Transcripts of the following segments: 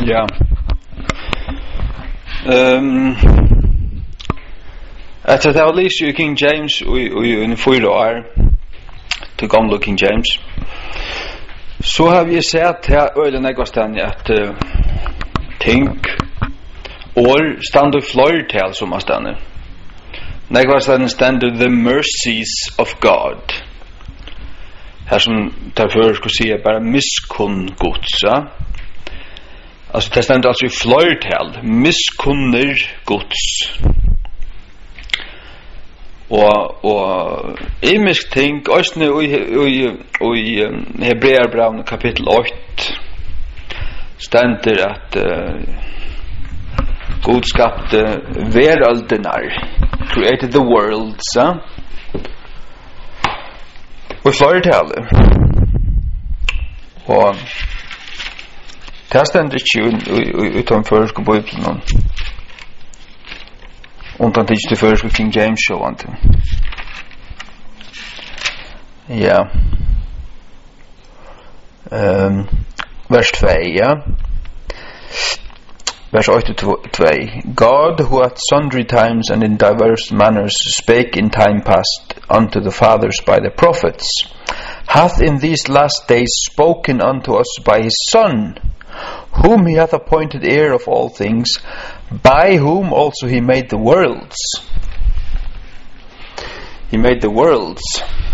Ja. Efter det var lyst i King James i 4 år til gamle King James, så har vi sett her øyne nekvastand at ting or stand i flertal som er stande. Nekvastand stander the mercies of God. Her som derfor skulle si bare miskunn Guds, ja. Altså det stander altså i flertal, miskunner Guds. Og imisk ting, også i Hebreerbrevet kapittel 8 stender at Gud skapte veröldenar, created the world, så? Og flertallet. Og det stender ikke utom førske bøyplen undan tids til førske King James show ante. Ja. Vers 2, ja. Vers 8-2. God, who at sundry times and in diverse manners spake in time past unto the fathers by the prophets, hath in these last days spoken unto us by his Son, whom he hath appointed heir of all things, by whom also he made the worlds. He made the worlds.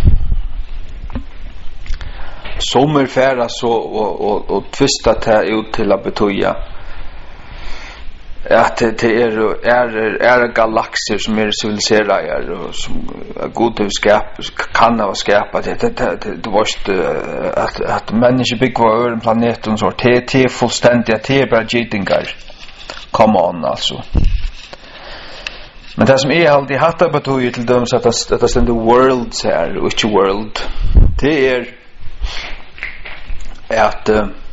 Som færa så og tvista det ut til å betyda at det er galakser som civiliserade og som god kan ha skapa det var at mennesker bygger på øren planeten så det fullständigt det bara gitingar. Come on altså. Men det som alltid hatta betyder til dem at det stender worlds her og ikke world, det at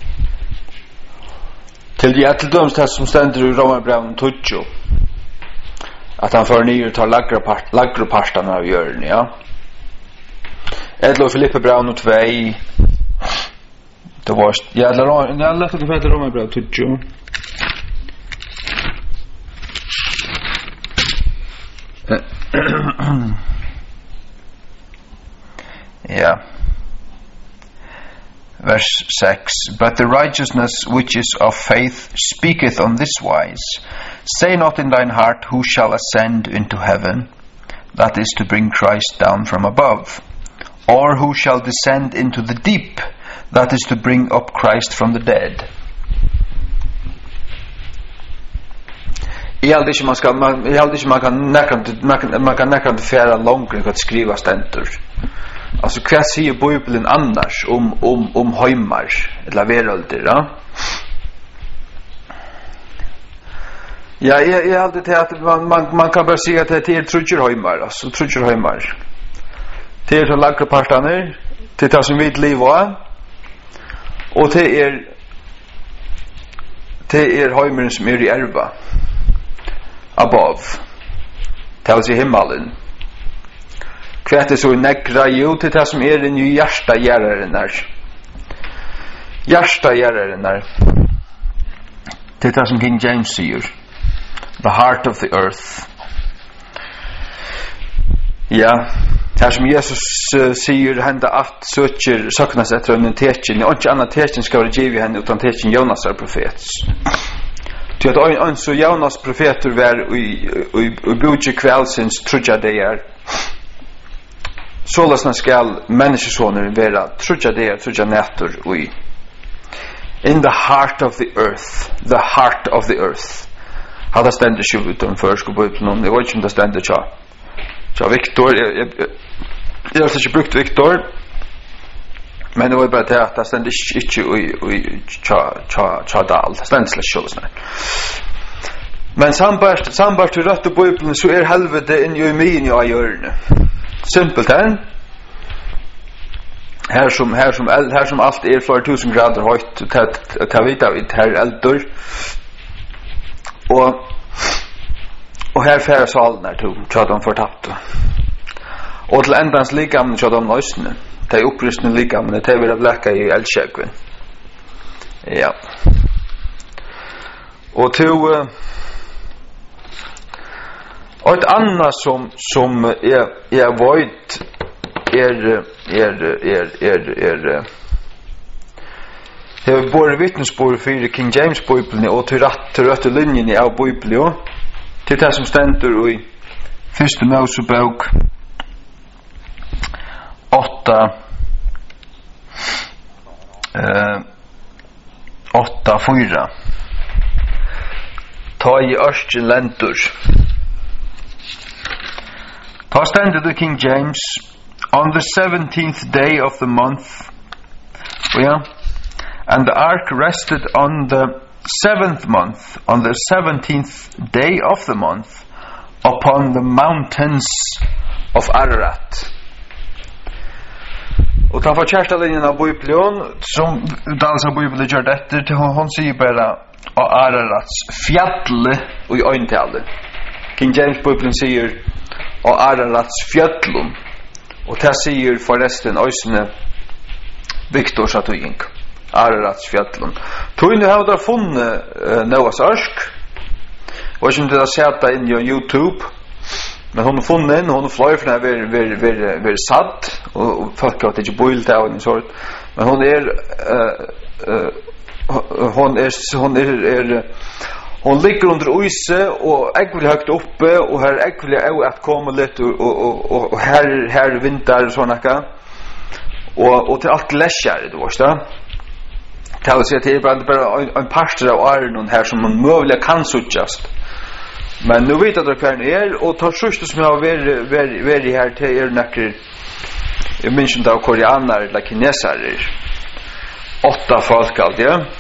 til døms det som stender i Romerbrevet 12 at han får nye tar lagre parten av hjørnen, ja. Edlo Filippebrevet 2 det var jeg lette det for Romerbrevet 12 ja. Verse 6. But the righteousness which is of faith speaketh on this wise, say not in thine heart, who shall ascend into heaven, that is to bring Christ down from above, or who shall descend into the deep, that is to bring up Christ from the dead. Jag hade inte man kan näkant fära långt att skriva stentor. Alltså vad säger Bibeln annars om heimar eller verölder, ja? Ja, jag hade det att man kan bara säga att det är trutcher heimar, alltså trutcher heimar. Det är så lagre partaner, det tar som vid liv och det är heimaren som är i erva. Above. Det vill säga himmelen. Kvärt är så i nekra ju till det som är en ju hjärsta gäraren där. Hjärsta gäraren där. Det är det som King James säger. The heart of the earth. Ja. Det som Jesus säger hända att söknas efter en tecken. Och inte annan tecken ska vara givet henne utan tecken Jonas är profet. Till att en så Jonas profeter var i bodje kvällsins trudja deir. Sålasna skall människosoner vara trudja nätter i. In the heart of the earth. The heart of the earth. Hade ständigt 20 utom förskoböjplen. Jag vet inte om det ständigt tja Viktor. Jag har inte brukt Viktor. Men det var bara det att det ständigt inte i tja dal. Det ständigt slätt själv. Men sambart till rött och bibeln så helvete in i min och i hjörne. Simpelt här. Här som allt flera 1000 grader högt ta vita vid här eldor. Och här färre salen där tja de förtappt. Och till ändans likamn tja de lösne. Det är upprustning likamn. Det är vill att läcka i eldkäkven. Ja. Och till och ett annat som är void det bor vittnesbörd för King James Bibeln och till rätt linjen i av Bibeln till det som ständer i Första Mosebok 8:4 ta i örsken läntor ta ständer i King James on the 17th day of the month and the ark rested on the 7th month on the 17th day of the month upon the mountains of Ararat. Och ta för kärsta linjen av Bibeln som dansa Bibeln gör detta till hon säger bara Ararats fjäll och i ögntalet. King James Bibeln säger Ararats fjällum och det säger förresten ösne Victor Satoyink Ararats fjällum. Tog nu har där funnit Noahs ark och som det har sett in på YouTube. Men hon har funnit hon flyr från ver satt och folk har inte boilt av en sort. Men hon ligger under ise och äggvill högt uppe och här äggvill att komma lite och här vinter såna ka och till allt läskare då förstå. Det vill säga till bara en pastor av Arnon här som man möjligen kan suggest. Men nu vet jag att det och tar sjuste som jag har varit här till näcker jag minns inte av koreaner eller kineser 8 folk allt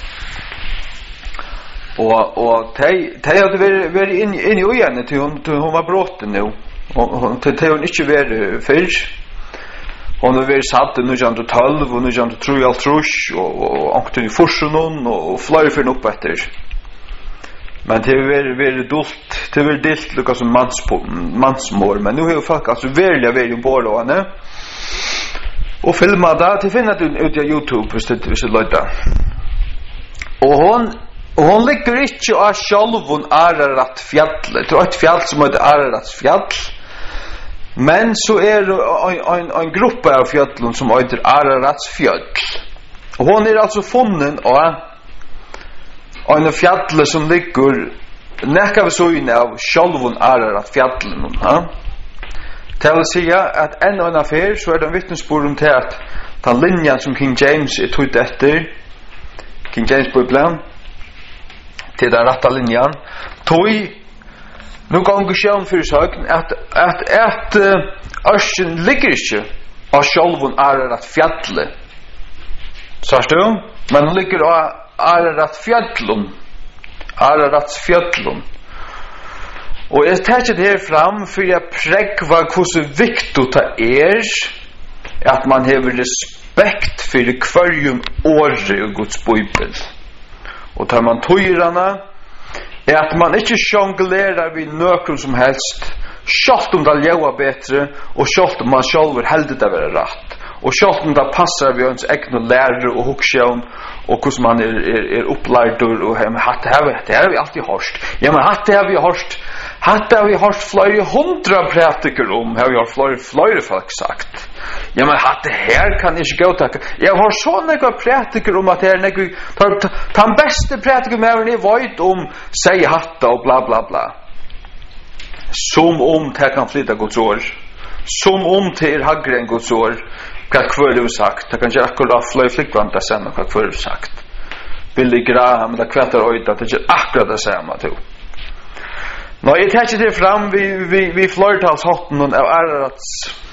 och de hade varit in i igen till hon var bråten nu och till hon inte var fyrr hon har varit satt nu jan 12 och nu jan 3 och ankten i forsen och flyr för upp efter. Men det är dult, det är dilt lukka som mansmår, men nu har folk alltså verkligen ombord och henne och filma det till finna ut av YouTube hvis det löjda. Och hon ligger inte av självun Ararat fjall, det är ett fjall som heter Ararats fjall, men så är det en grupp av fjällen som heter Ararats fjall. Och hon är alltså funnen av en fjall som ligger näka vid søgn av sjálvun Ararat fjallen. Det vil säga att en affär så är det en vittnesbörd till att den linjen som King James är tog efter King James Bibeln till den rätta linjen tog nu gånger sjön för sögn att örsken ligger inte av sjálvun Ararat fjallen. Sørst du? Men hon ligger av Ararats fjällum. Och jag tar det här fram för jag präkva hur viktigt det är att man har respekt för kvarjum året i Guds Bibel. Och tar man tøyrarna är att man inte jonglerar vid nökron som helst, sjalt om det ljöva bättre och sjalt om man själv heldet det vara rätt. Och sjalt om det passar vi ens egna lärare och huksjön och hur man är upplärd och det har vi alltid hört. Ja, men det har vi hört flera 100 pratiker om, har vi hört flera folk sagt. Ja, men det här kan inte gå tacka. Jag har så några pratiker om att det är den bästa pratiker med ni vet om säg hatta och bla bla bla. Som om det kan flytta Guds år. Som om det är högre än Guds år. Vad kvar du sagt? Det kan ju akkurat flöj flickvanta sen och vad kvar du sagt. Billy Graham, det kvättar öjt att det är akkurat det samma till. Nå, jag tar det fram vid flörtalshotten av Ararats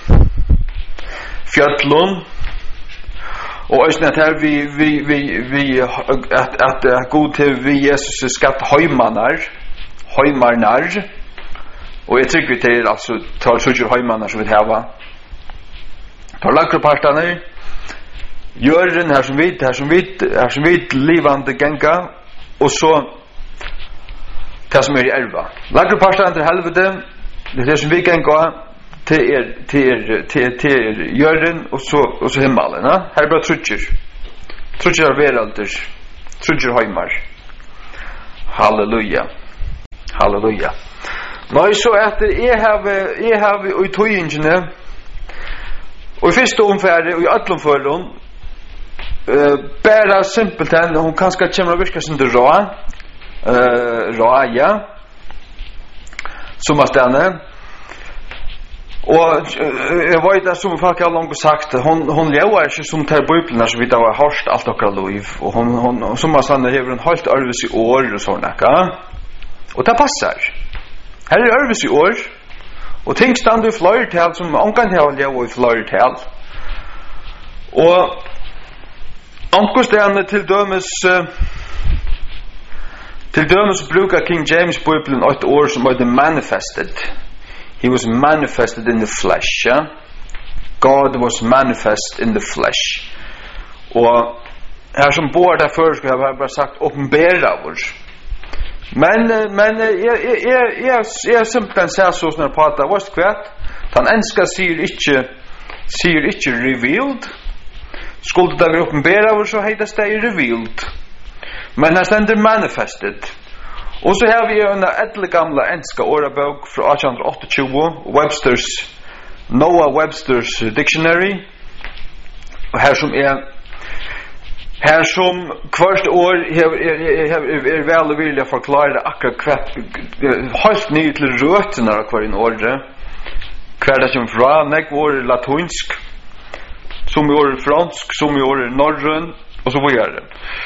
fjällun. Och ösnen att här vi att god till vi Jesus skatt höjmarnar. Och jag tycker det är alltså tar sådär höjmarnar som vi har. Tar lagerpartarna Jörgen här som vid livande gänga och så det som är i elva. Lagerpartarna till helvete det som vi gänga till Jörgen och så himmelen. Här är bara trutcher av veralder, trutcher heimar. Halleluja. Halleluja. Nå så att jag har ut tøyingene og I første omfære og I øtlom førlom bare simpelt hon kanskje kommer å virke som det ja som stene og jeg vet at som folk har langt sagt hon lever ikke som tar bøyplene som vi da har hørt alt okra liv og hon som stene hever en halvt arves I år og sånn og det passer her arves I år og ting stand I fløyretal som omgang til å leve I fløyretal og omgåstene til dømes bruker King James Bibelen et år som var manifested. He was manifested in the flesh. Yeah? God was manifest in the flesh. Og her som bor der før skulle jeg bare sagt åpenbæra vår. Men jeg simpelthen ser så sånn på at det var skvært. Han enska sier ikke revealed. Skulle det være åpenbæra vår så heitas det revealed. Men her stender manifested. Og så har vi en edle gamla enska årabok fra 1828, Noah Webster's Dictionary. Og her som hvert år er vel og vilja forklare akkurat helt ny til røtene av hver en åre. Hver det som fra, nek år latinsk, som i år fransk, som i år norrøn, og så videre.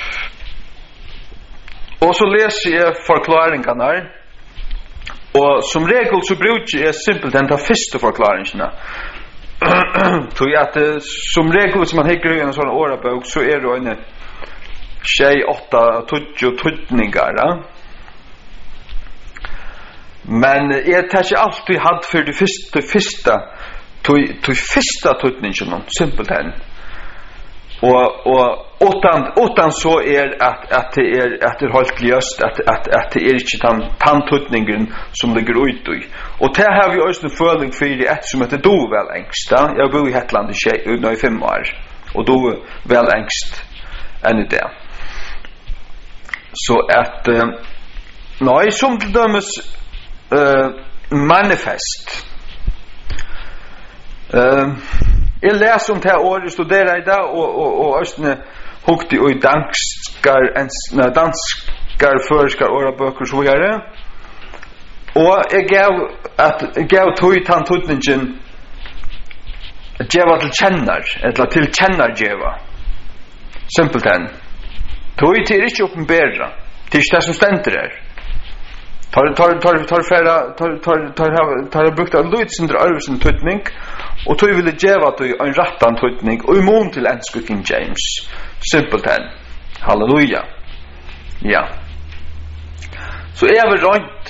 Og så leser jeg forklaringene her, og som regel så bruker jeg simpelthen ta første forklaringene. Så at som regel hvis man hikker I en sånn årabok så det en 6-8 tøtninger men jeg tar ikke alltid hatt for det første tøtningen simpelthen og utan så at det holdt løst at det ikke tanntøtningen som ligger ut I og det har vi også en føling for det som heter do vel engst jeg bor I Hetland I 5 år og do vel engst enn I det så at nei som til dømes manifest jeg leser om det her året studerer I dag og Østene hukte I danskar førskar årabøker så gjør det og jeg gav tog tanntutningen djeva til kjenner eller til kjenner djeva simpelthen tog til ikke åpenbæra til ikke det som stender her tar brukt av lydsindre arvesen tutning og tog ville djeva til en rattan tutning og imon til enske King James simpelthen halleluja ja så jeg vil rønt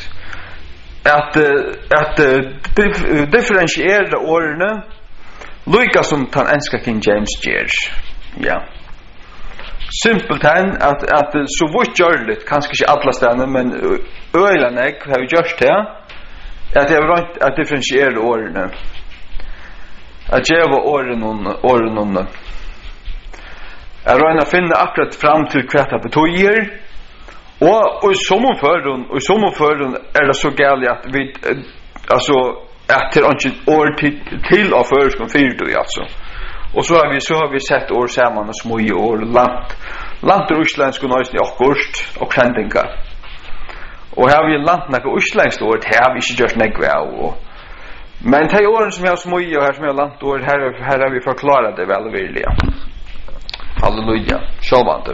at differentiere årene lika som den enska King James gjør ja simpelthen at så vidt gjør litt kanskje ikke alle stedene men øyene jeg har gjort det at jeg vil rønt at differentiere årene at gjøre årene jeg røyner å finne akkurat fram til hva det betyr og I sommerføren det så gærlig at vi altså at det ikke år til å føreskånd 4 altså og så har vi sett år sammen og små år lant Russlandsk og nøysen I akkurst og kjendinga og her har vi lant nekka Russlandsk år det har vi ikke gjort nekva men de årene som jeg har små og her som jeg har lant år her har vi forklaret det vel og virkelig halleluja sjåvande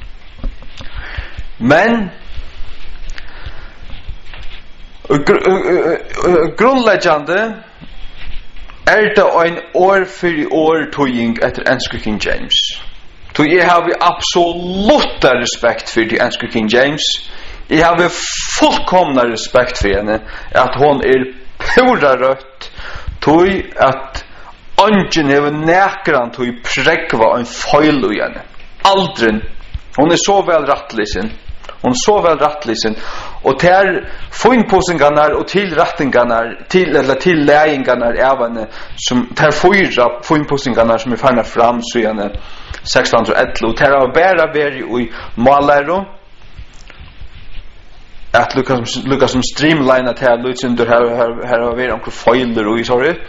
men grunnleggjande det en år for år tøying etter enske King James så jeg har absolutt respekt for de enske King James jeg har fullkomna respekt for henne at hun pura rødt tøy at ungen hever nekran tøy prekva en feil i henne aldri hun så vel rattlisen og til funpossingarna og til rattingarna til leiingarna av henne som til 4 funpossingarna som fannet fram så henne 1611 og til å bæra i mallæro att Lucas som streamline till Lucinder här har vi några filer och så det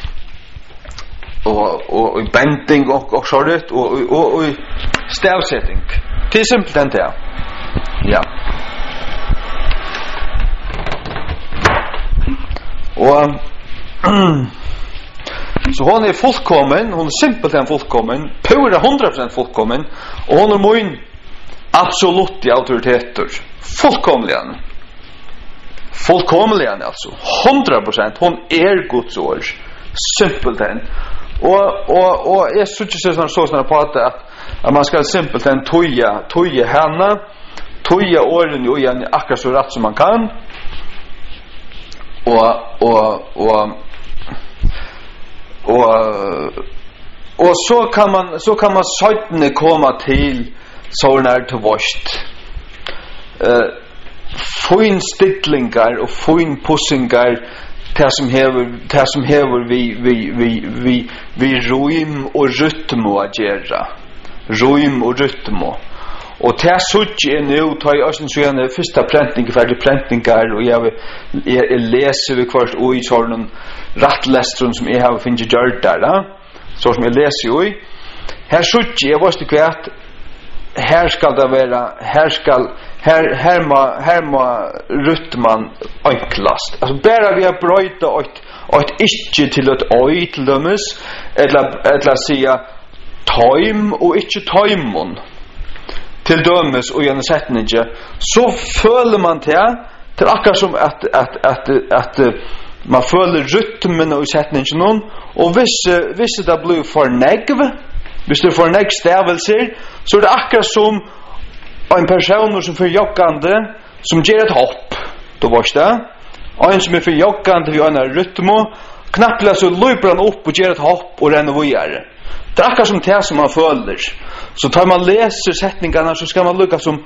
och bending och så det och stavsättning till simpelt än det ja och så hon är fullkommen, hon är simpelt än fullkommen, pura 100% fullkommen och hon är min absolut auktoriteter fullkomligen alltså 100% hon är Guds ord simpelt än och jag tycker så på att man ska simpelt än toja henne toja orden och igen akkurat så rätt som man kan och så kan man sötne komma till såna till vårt fin stittlingar och fin pussingar det som häver vi rym och rytm att göra rym och rytm och det sutt är nu tar jag också en första präntning färdig präntningar och jag läser vi kvart och i sån rättlästron som jag har finnit gjort där så som jag läser ju här sutt jag måste kvart här ska det vara här må rytman enklast alltså bara vi har bröjta ett inte till ett oj till dömes eller säga time och inte timon till dömes och genom sättningen så följer man till akkurat som att man följer rytmen och sättningen och visst det blir för negv hvis du får negv stävelser så är det akkurat som en person som för joggande som ger ett hopp då var det en som är för joggande vid en rytm knappla så löper han upp och ger ett hopp och renner vidare det är akkurat som det som man följer så tar man läser sättningarna så ska man lukka som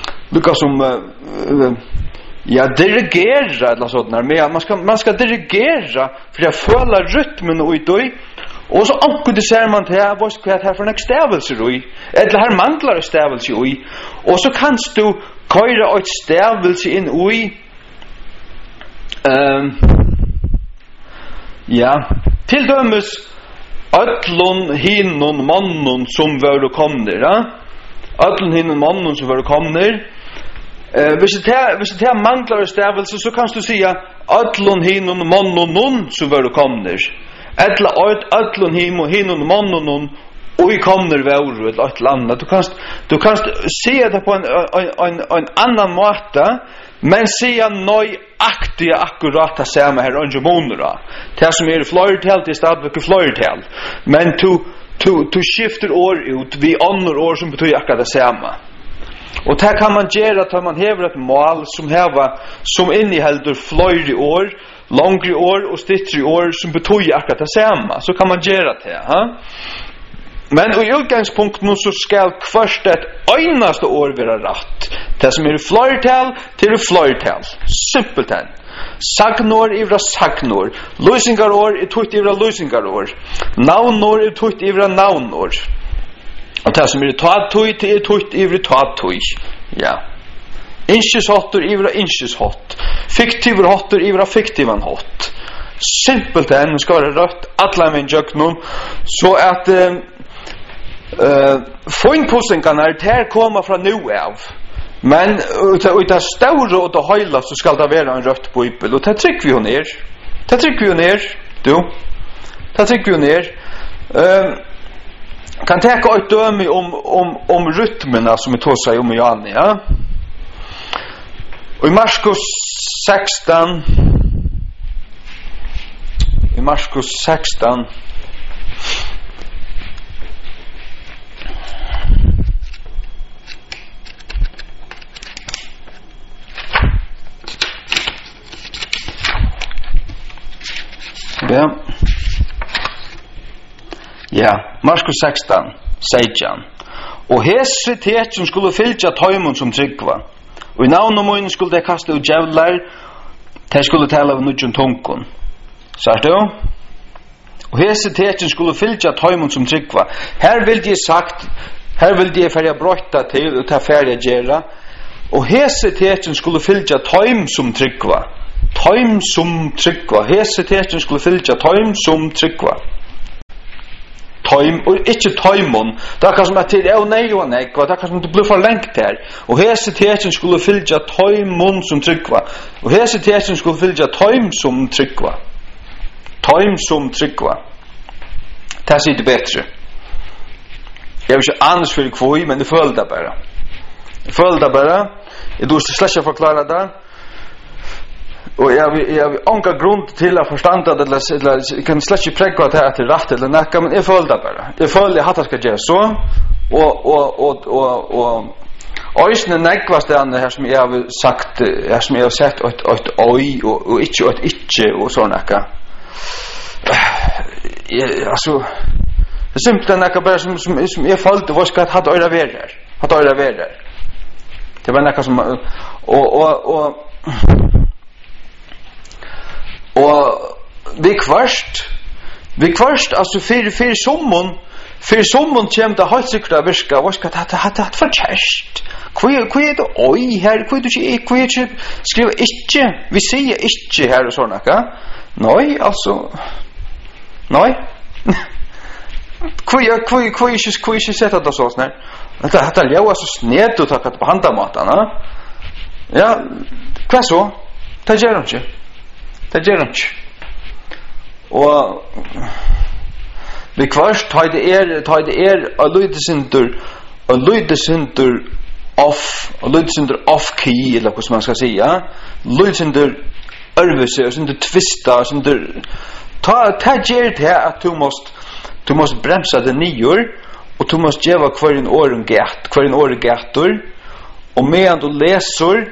ja dirigera eller sånt där men man ska dirigera för att följa rytmen och i och så ankudiserar man till vad ska det här för en stävelse i eller här manglar det stävelse i och så kan du köra ett stävelse in i ja till dömes öllon hinnon mannen som var komner öllon hinnon mannen som var komner hvis det manglar stävelse så kan du säga öllon hinnon mannen som var komner Ettla öllon hinnon mannen och i kommer vår ett land du kan se det på en annan måte men se nöjaktiga akkurata samma här under månaderna det som är flöjtal till stadvecka flöjtal men to skifter år ut vi andra år som betyder akkurat samma och det kan man göra att man häver ett mål som innehåller flöjde år långre år och stittri år som betyder akkurat det samma så kan man göra det men i utgångspunkten så ska först ett einaste år vara rätt det som är flöjtal till flöjtal simpelt än sagnor ivra sagnor lösingarår är tutt ivra lösingarår naunår är tutt ivra naunår och det som är tattuit är tutt ivra tattuit ja inskishottur ivra inskishott fiktiver hottur ivra fiktivan hott simpelt än ska vara rätt alla min jöknum så att poängpussingarna här kommer från nu av men utan stora och det hela så ska det vara en rött bibel och det tycker vi hon är du det tycker vi hon är kan ta ett döme om rytmerna som vi tog sig om i Jan ja och i Markus 16 ja Markus 16 16 og hesi tekjum skulle fylgja tøymon som tryggva og i navn og mun skulle de kasta ut djævlar de skulle tala av nudjun tungkon sagt du og hesi tekjum skulle fylgja tøymon som tryggva her vil de sagt her vil de ferja brøtta til og ta ferja gera Og hese teken skulle fylgja tøym som tryggva. Tøym som tryggva. Hese teken skulle fylgja tøym som tryggva. Tøym, og ikke tøymon. Det er kanskje at det er nei og nei, det er kanskje at det blir for lengt her. Og hese teken skulle fylgja tøymon som tryggva. Og hese teken skulle fylgja tøym som tryggva. Tøym som tryggva. Det sier det bedre. Jeg vil ikke annes for kvoi, men jeg føler det bare. Jeg tror slett ikke forklare det. Og jeg har ånka grunn til å forstande det, eller jeg kan slett ikke pregge at det er til rett eller nekka, men jeg føler det bare. Jeg føler jeg hatt det skal gjøre så, og øysene nekva stedene her som jeg har sagt, her som jeg har sett et oi, og ikke et ikke, og så nekka. Altså, det er simpelthen nekka bare som jeg følte, hva skal jeg hatt øyre være her? Hatt øyre være her. Det var nekka som, og vi kvørst, altså for sommon kjem det helt sikkert å virka, hva skal det hatt for kjærst? Hva er det oi her? Hva er det ikke skriva ikke? Vi sier ikke her og sånn, ikke? Nei, altså, nei. Hva er ikke sett at det sånn her? Dette er jo altså sned og takket på handamatene. Ja, hva så? Det gjør han ikke. Det gjør han ikke. Og vi kvart, ta det er a lydesindur off-key, eller hva man skal si, ja? Lydesindur ørvese, og sindur tvista, ta gjør det at du måst bremsa det nyer, og du måst gjeva hver en åren gator, og medan du leser,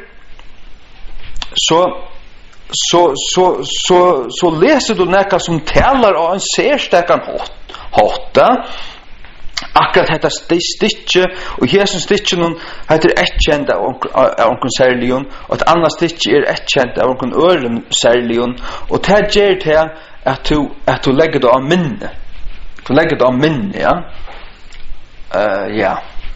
så leser du nekka som talar av en særstekan hotta, akkurat detta stitche, og Jesus stitche nun heter ekkjent av onkun særlion, og et annet stitche er ekkjent av onkun øren særlion, og det gjør det at du legger det av minne. Du legger det av minne, ja. Ja.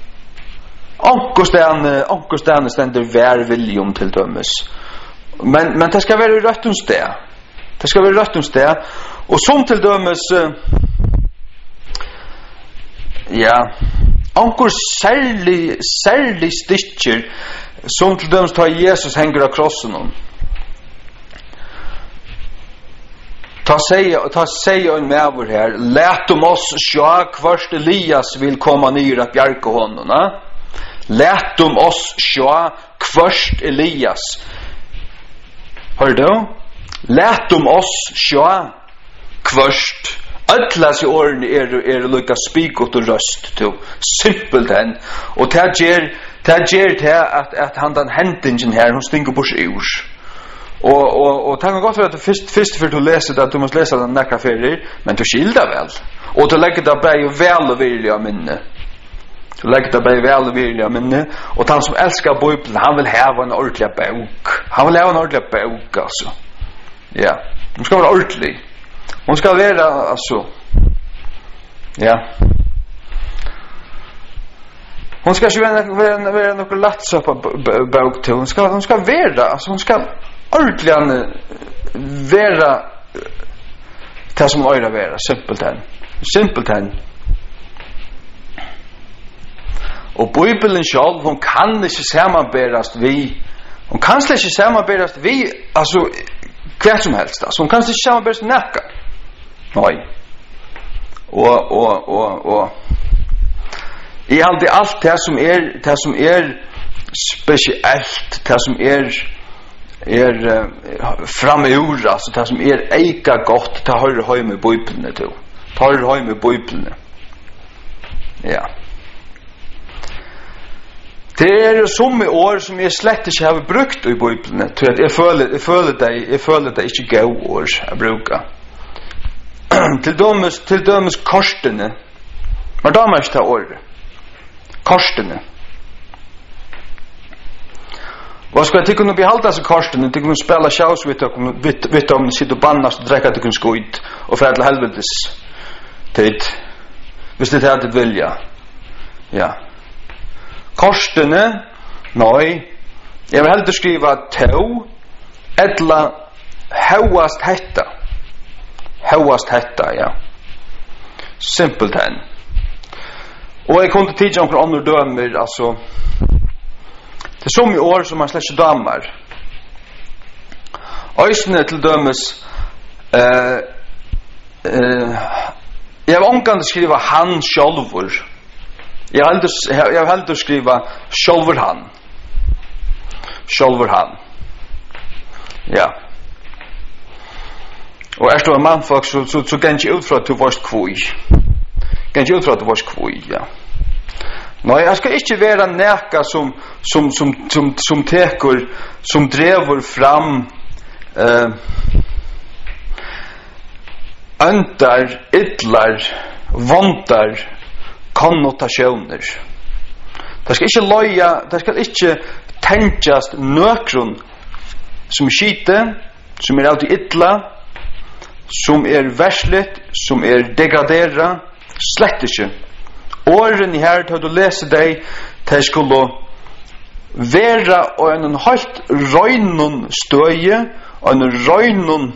Onkelstene stender vær viljum til dømes. Men det skal være rett om sted. Det skal være rett om sted. Og som til dømes, ja, onkel særlig stikker, som til dømes tar Jesus henger av krossen om. Ta seg en medver her, let om oss sjå kvart Elias vil komme nyr at bjerke hånden, let om oss sjå kvart Elias. Hør du? Let om oss sjå kvart. Øtlas i årene er lukka spikot og røst til. Simpelt hen. Og det gjør til at han den hendingen her, hun stinker bors i ord. Og det kan godt være at først for du leser det, at du må lese den nekka ferier, men du skilder vel. Og du legger det bare vel og virkelig av minne. Du legger det bare vel og virkelig av minne. Og han som elsker Bibelen, han vil hava en ordentlig bok. Han vil hava en ordentlig bok, altså. Ja, hun skal være ordentlig. Hun skal være, altså, ja. Hun skal ikke være noe lattsøpa bok til. Hun skal være, altså, hun skal ordentlig være det som øyre være, simpelthen. Og Bibelen selv, hun kan ikke samanberast vi, altså, hva som helst, altså, hun kan ikke samanberast nekka. Nei. Og i alt det som er spesielt, det som framme ur, altså det som eika godt, det høyre høy med Bibelene til. Det høyre høy med Bibelene. Ja. Det somme år som jeg slett ikke har brukt i Bibelene, til at jeg føler det ikke gau år jeg bruker. Til dømes korstene. Men da må jeg ikke ta året. Korstene. Vad ska jag kunna behalda sig korsten, det kunna spela sjaus vet om sitt och bannast och dräcka det kunna skoit och för till helvetes tid. Hvis det är att vilja. Ja. Korstene, nej, Jag vill helst skriva to ettla hauast hetta, ja. Simpelt hen. Och jag kunde tidigare några andra dömer, alltså det är som i år som man släcker damer. Ösne till dömes jag har omgående skriva han självor. Jag har helst skriva självor han. Ja. Och efter en man folk så kan jag ut för att du varst kvui. Ja. Nej, jag ska inte vara näka som tekur, som drever fram öntar, ytlar, vondar, konnotationer. Det ska inte loja, det ska inte tänkjast nøkrun som skite, som alltid ytla, som versligt, som degradera, slett ikke. Åren i her til du leser deg, de skulle være og en helt røynun støye, og en røynun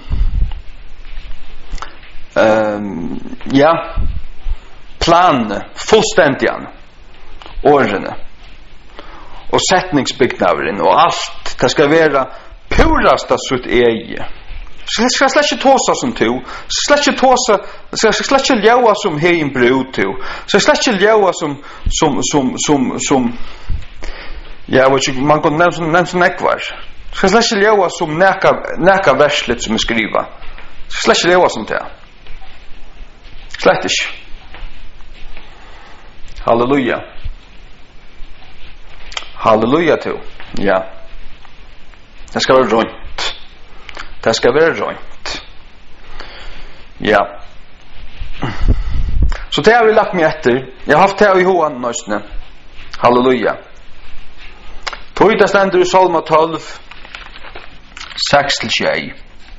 plane, fullstendigan, årene, og setningsbyggnaveren, og alt, det skal være purasta sutt eie. Skal slett ikke tåsa som to. Skal slett ikke ljøa som heim brud to. Skal slett ikke ljøa som ja, vet ikke, man kan nevne som nekvar. Skal slett ikke ljøa som neka verslet som skriva. Skal slett ikke ljøa som det. Slett ikke. Halleluja. Halleluja to. Ja. Det skal være rundt. Det skal være rønt. Ja. Så det har vi lagt meg etter. Jeg har haft det i hoan nøstene. Halleluja. Tøyda stender i Salma 12, 6-6.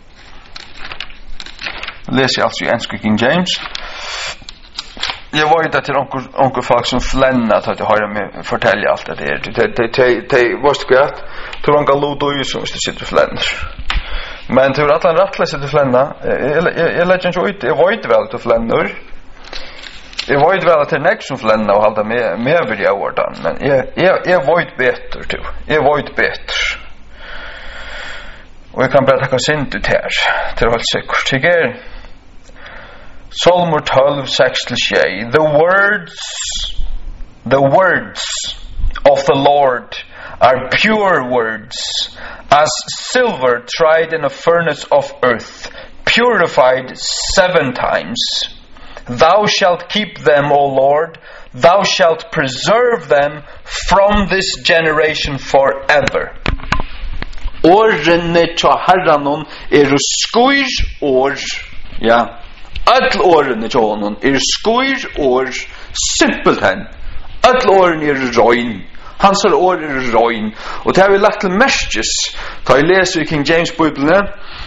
Leser jeg altså i engelsk King James. Jeg var jo til onker folk som flennet til å høre meg fortelle alt det der. Det var skvært. Det var onker lodøy som hvis det sitter flenner. Men tur att han rättläser till flänna. Jag lägger inte ut. Jag vet väl till flännor. Jag vet väl att det är näck som flänna och hålla med över i åren. Men jag vet bättre tu. Jag vet bättre. Och jag kan bara tacka synd ut här. Till håll säkert. Tycker Psalm 12, 6-6. The words of the Lord are pure words, as silver tried in a furnace of earth, purified 7 times. Thou shalt keep them, O Lord, thou shalt preserve them from this generation forever. Årene tja herranon skuir år, ja, all årene tja honom skuir år, simpelt hen, all årene røyn. Hans år røyn. Og det har vi lagt til merkes da jeg leser i King James Bibelen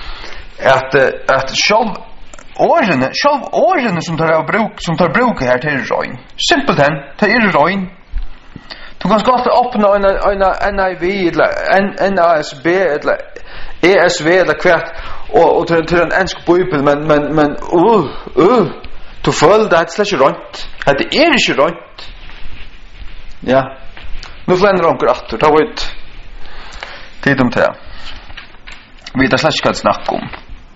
at selv årene som tar bruk her til røyn. Simpelthen, det røyn. Du kan godt åpne en NIV eller NASB eller ESV eller hvert og til en ensk Bibel men du føler det er slett ikke røynt. Det ikke røynt. Ja. Nu fländer onker atter, ta ut tid om det. Vi tar slett ikke snakk om.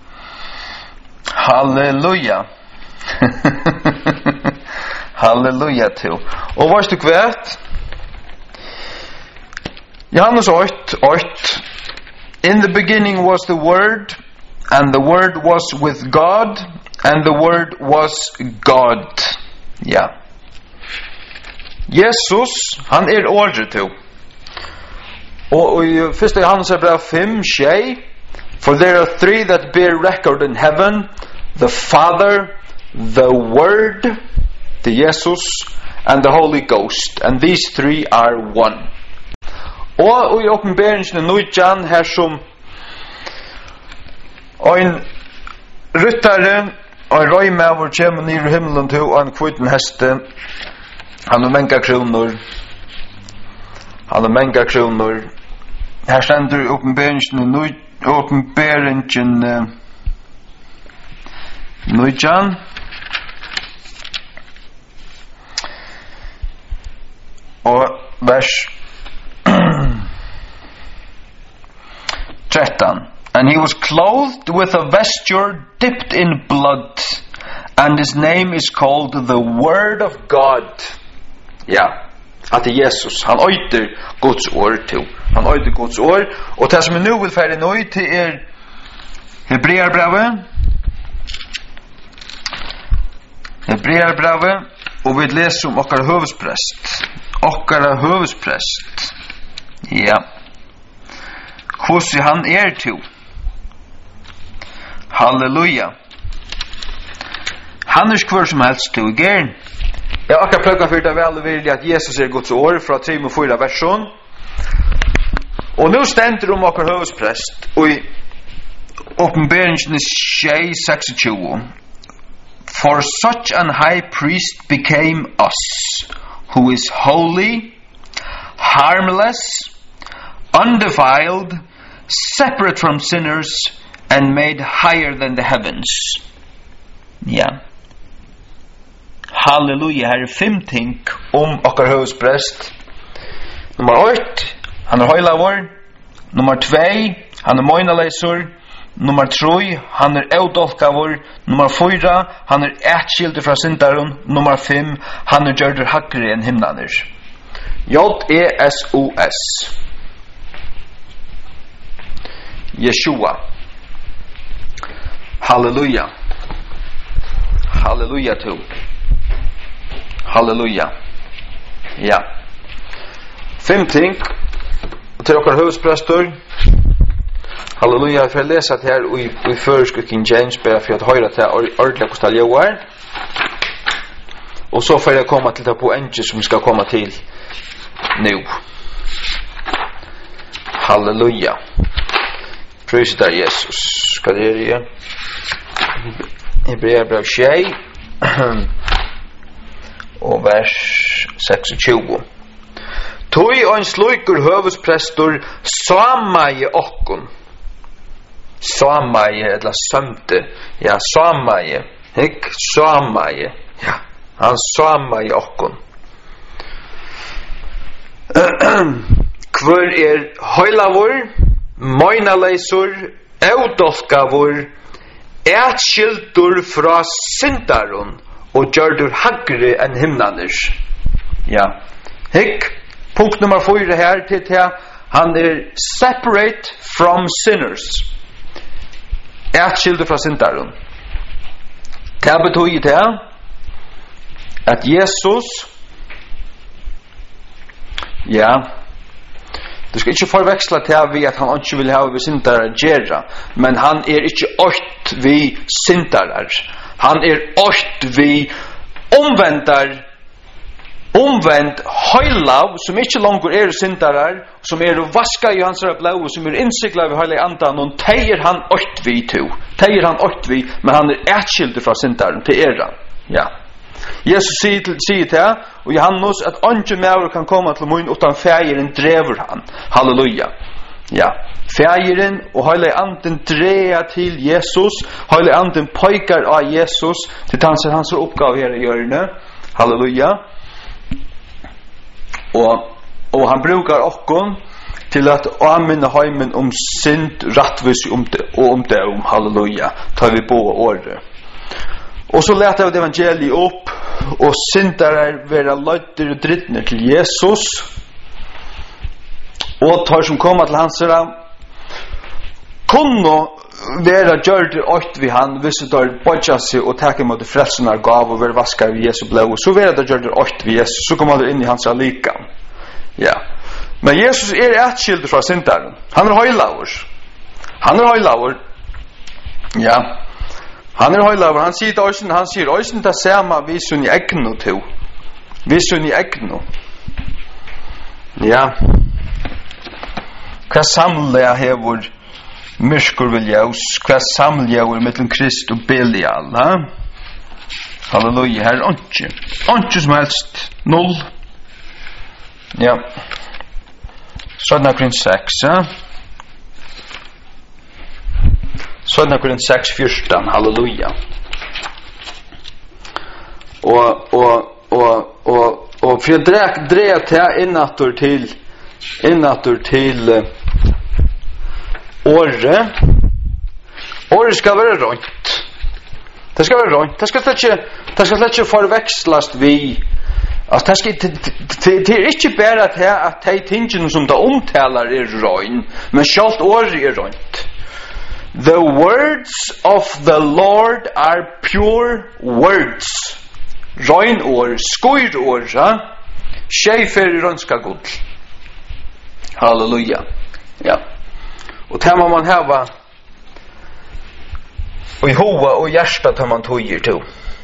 Halleluja. Halleluja til. Og hva du vet? Johannes 8. In the beginning was the Word, and the Word was with God, and the Word was God. Ja. Jesus, han ordet til. Og i 1. Johannes brev 5:6, for there are 3 that bear record in heaven, the Father, the Word, the Jesus, and the Holy Ghost, and these 3 are one. Og i åpenberingen i Nøytjan her som en ryttare og en røymaver kommer ned i himmelen til og en kvitten heste. Han har menga kronor. Her stender uppenberingen Nujan og vers 13. And he was clothed with a vesture dipped in blood, and his name is called the Word of God. Ja, at Jesus, han øyter Guds ord til. Han øyter Guds ord, og det som nu vil fære nøy til Hebreerbrevet, og vi leser om okkara høvesprest. Ja. Hvordan han til. Halleluja. Han skvør som helst til i gern. Jeg akkurat pløkka for det vel og virkelig at Jesus Guds ord fra 3-4 versjon. Og nu stender om okkar høvesprest og i åpenberingen 6:26. For such an high priest became us, who is holy, harmless, undefiled, separate from sinners, and made higher than the heavens. Ja. Halleluja, her 5 ting okkar høvesprest. Nummer 8, han høylavor. Nummer 2, han moinaleisur. Nummer 3, han eudolkavor. Nummer 4, han ætskildur fra syndarun. Nummer 5, han gjørdur hakri enn himnaner. J-E-S-U-S. Yeshua. Halleluja. Halleluja to. Halleluja. Ja. 5 ting til okkar høvesprestor. Halleluja, for jeg leser det her i føresk King James, bare for at høyre til ordentlig hvordan jeg er. Og så får jeg komme til det poenget som skal komme til nu. Halleluja. Prøys der Jesus. Skal det gjøre? Hebreerbrev 6 og vers 26. Tøy og en sluikur høvesprestor samaie okkon. Samaie, eller sømte. Ja, samaie. Hikk, samaie. Ja, han samaie okkon. Hvor høylavor, moinaleisur, eudolkavor, ætskildur fra syndarun, og gjørdur hagri enn himnaners. Ja. Hikk, punkt nummer 4 her til han separate from sinners. Ætskildur fra syndarun. Det betyr det at Jesus, ja, du skal ikke forveksla til vi at han ikke vil ha vi syndarar gjerra, men han ikke åkt vi syndarar. Han åkt vi omvendt høylav som ikke langer syndarar, som vaska i hans blod, som innsikla vi høyla i andan, og teir han åkt vi to. Teir han åkt vi, men han ætskildur fra syndaren til Ja. Jesus sier til og Johannes at ingen mer kan komme til mun utan fægeren drever han. Halleluja. Ja. Fægeren og hele anden dreja til Jesus. Hele anden pøykar av Jesus. Til hans oppgave her i hjørne. Halleluja. Og han brukar okkon til at anminne heimen om synd, rattvis og det. Halleluja. Tar vi på året. Og så lette jeg evangeliet opp, og syndere være løyder og drittner til Jesus, og tar som kommer til hans ram, kunne være gjørte åkt vi han, hvis det tar bodja seg og takke mot det frelsen av gav og være vaskar ved Jesu blod, så være det gjørte åkt vi Jesus, så kommer det inn i hans alika. Ja. Men Jesus ætskilder fra synderen. Han høylaver. Ja. Han høylaver, han sier øysen det samme vi sunn i egnu to. Vi sunn i egnu. Ja. Hva samler hever myrskur viljaus, hva samler hever mellom Krist og Belial, ha? Halleluja, her ikke som helst, 0. Ja. Södna Korint 6, ja. Södna Korint 6, 14, halleluja. Og for jeg drev til innatur til året. Året skal være rønt. Det skal være rønt. Det skal ikke forvekslast vi. Altså, det er ikke bare at de tingene som det omtaler rønt, men selv året rønt. The words of the Lord are pure words. Røyn år, skoir år, skjefer i rønska gull. Halleluja. Ja. Og det må man hava og i hoa og hjärsta tar man tøyer til.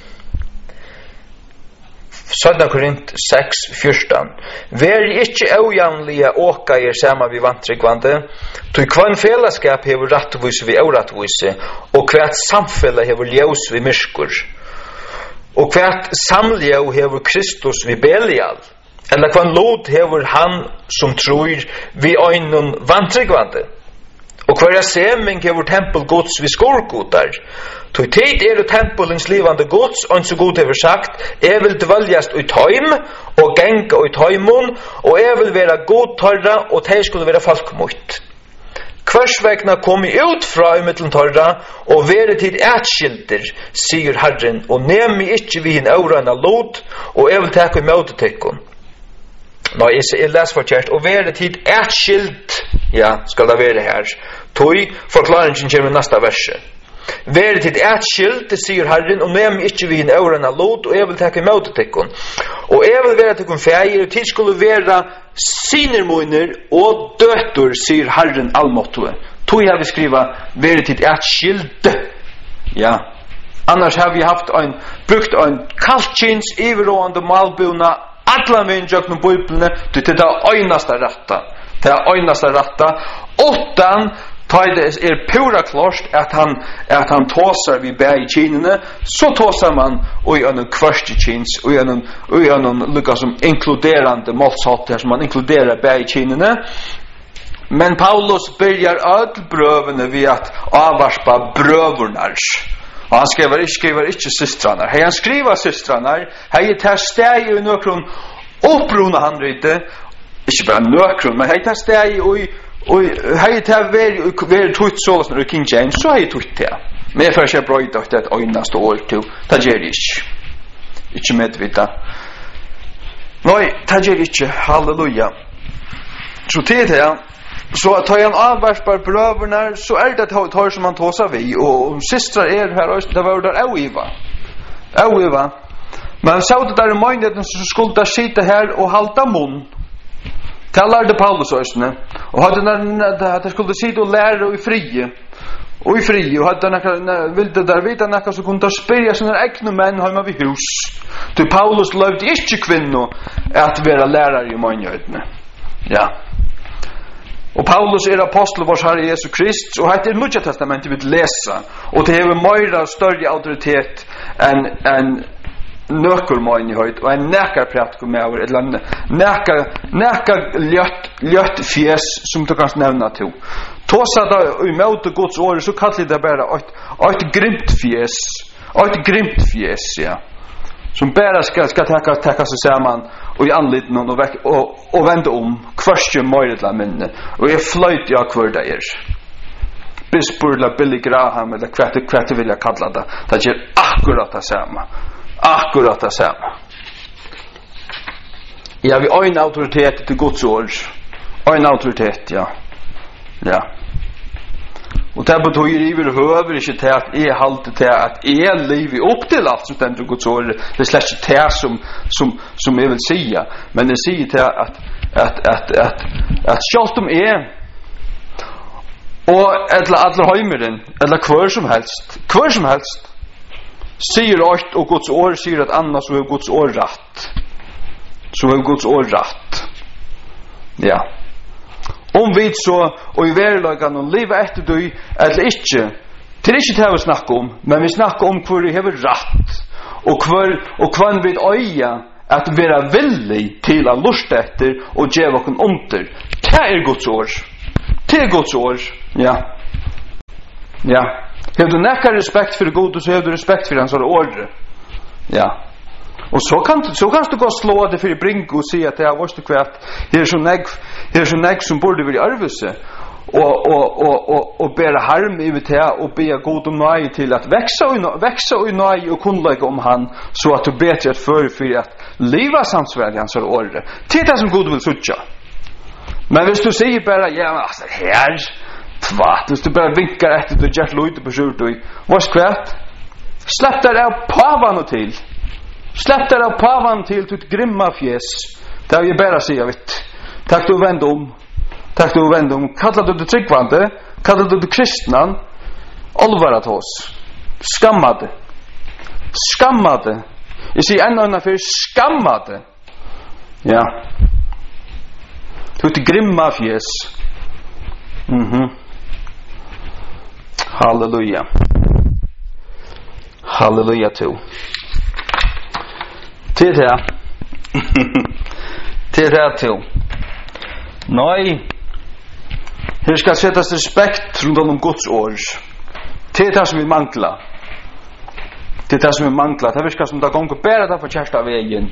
17 Korint 6, 14. Vær ikkje ojamlige åka sama vi vantryggvande, tog kvann fellesskap hever rattvise vi oratvise, og hvert samfelle hever ljus vi myrskur. Og hvert samljau hever Kristus vi Belial, eller kvann lod hever han som tror vi øynun vantryggvande. Og hver seming hever tempel gods vi skorgotar. Tog tid tempelens livande gods, og så god hever sagt, jeg vil dvaljast ut heim, og genga ut heimon, og jeg vil være god torra, og de skulle være falkmøyt. Kvarsvegna kom ut fra i mittlen torra, og være tid ætskilder, sier Herren, og nemi ikkje vi hin aurana lot, og jeg vil takk i møtetekkon. Nå, jeg leser forkjert, og være tid ætskild, ja, skal det være her. Tog, forklaringen kommer næsta verset. Vær tid ætskild, det sier Herren, og nemi ikkje vi hin aurana lot, og jeg vil takk i møtetekkon. Og jeg vil være tekkon feir, og tid skulle være sinermoiner og døtur, sier Herren allmåttue. Tog har vi skriva, vær tid ætskild. Ja. Annars har vi brukt en kaltkins iverående malbuna, alla min jöknum bøyblene, det er øynasta ratta. Det er øynasta ratta, utan det pura klart at han tåsar vi bæ i kinene, så tåsar man og i en kvørste kins, og i en lukka som inkluderande målsatt her, som man inkluderar bæ i kinene. Men Paulus byrjar öll brøvene ved at avvarspa brøvurnars. Og han skriver ikke systranar. Hei han skriver systranar, hei tar steg i nøkron opprona handrite, ikke bare nøkron, men hei tar steg og hei tar veri tutt sålåsner i King James, så hei tutt det. Men jeg får ikke brøyda at det er et øynast år til. Det gjør jeg ikke. Ikke medvita. Nei, det gjør jeg ikke. Halleluja. Så til det, så tar han avvarspar brøverna, så det tar som han tåsar vi, og systrar her, det var der auiva. Men så det der i møgnheten, så skulle det sitte her og halda munn. Det lærte Paulus òsne, og hadde det skulle sitte og lære i frie, og hadde ville der vita nekka, så kunne det spyrja sine egne menn heima vid hus. Til Paulus løvde ikke kvinno at være lærer i møgnheten. Ja. Og Paulus apostel vår Herre Jesu Krist, og hette Nya Testamentet vi lesa, og det hever møyra større autoritet enn nøkkelmøynighet, og en nekar pratkomæver, eller nekar ljøtt fjes, som du kan nevna til. Tåsa da i møte Guds året, så kallar det bare et grimt fjes, ja. Som bara ska taka sig samman och i anliten och vända kvarstje möjligt minne. Och jag flöjt jag kvar där. Bispurla Billy Graham eller kvart vill jag kalla det. Det är akkurat det samma. Akkurat det samma. Ja, vi har en auktoritet till Guds ord. En auktoritet, ja. Ja. Og det betyr iverhøver ikke til at jeg halte til at jeg lever opp til alt som stender Guds ord. Det er slett ikke det som jeg vil si. Men jeg sier til at selv om jeg og eller heimeren eller hver som helst sier alt og Guds ord sier at annars så er Guds ord rett. Ja. Om vi så, og i verilagan og livet etter du, eller ikke, til ikke det vi snakker om, men vi snakker om hvor vi har rett, og hva vi øye at vi er villig til å luste etter og gjøre oss under. Det Guds ord. Det Guds ord. Ja. Ja. Har du nekka respekt for Gud, så har du respekt for hans ord. Ja. Og så kan du gå og slå det for i brink og si at det er vårt kvært. Det er så negg som burde være i arvelse. Og bære harm i det og be god om nøye til at vekse og nøye og kunnlegge om han, så at du bedre at for at livet samsverd i hans året. Til det som god vil sutja. Men hvis du sier bare, ja, men altså, her, tvatt, hvis du bare vinkar etter du gjør løyde på skjort, vårt kvært, slepp der av pavan og til. Slepp der av pavan til ditt grimma fjes. Det har jeg bare sier, vitt. Takk du vend om. Takk du vend om. Kallar du det tryggvande? Kallar du det kristnan? Olvarat hos. Skamma det. Skamma det. Jeg sier enda enn for skamma det. Ja. Ditt grimma fjes. Halleluja. Halleluja to. Til det. Til det to. Nei. Her skal settes respekt rundt om Guds ord. Til det som vi mangler. Til det som vi mangler. Det virker som det gonger bedre der for kjærsta veien.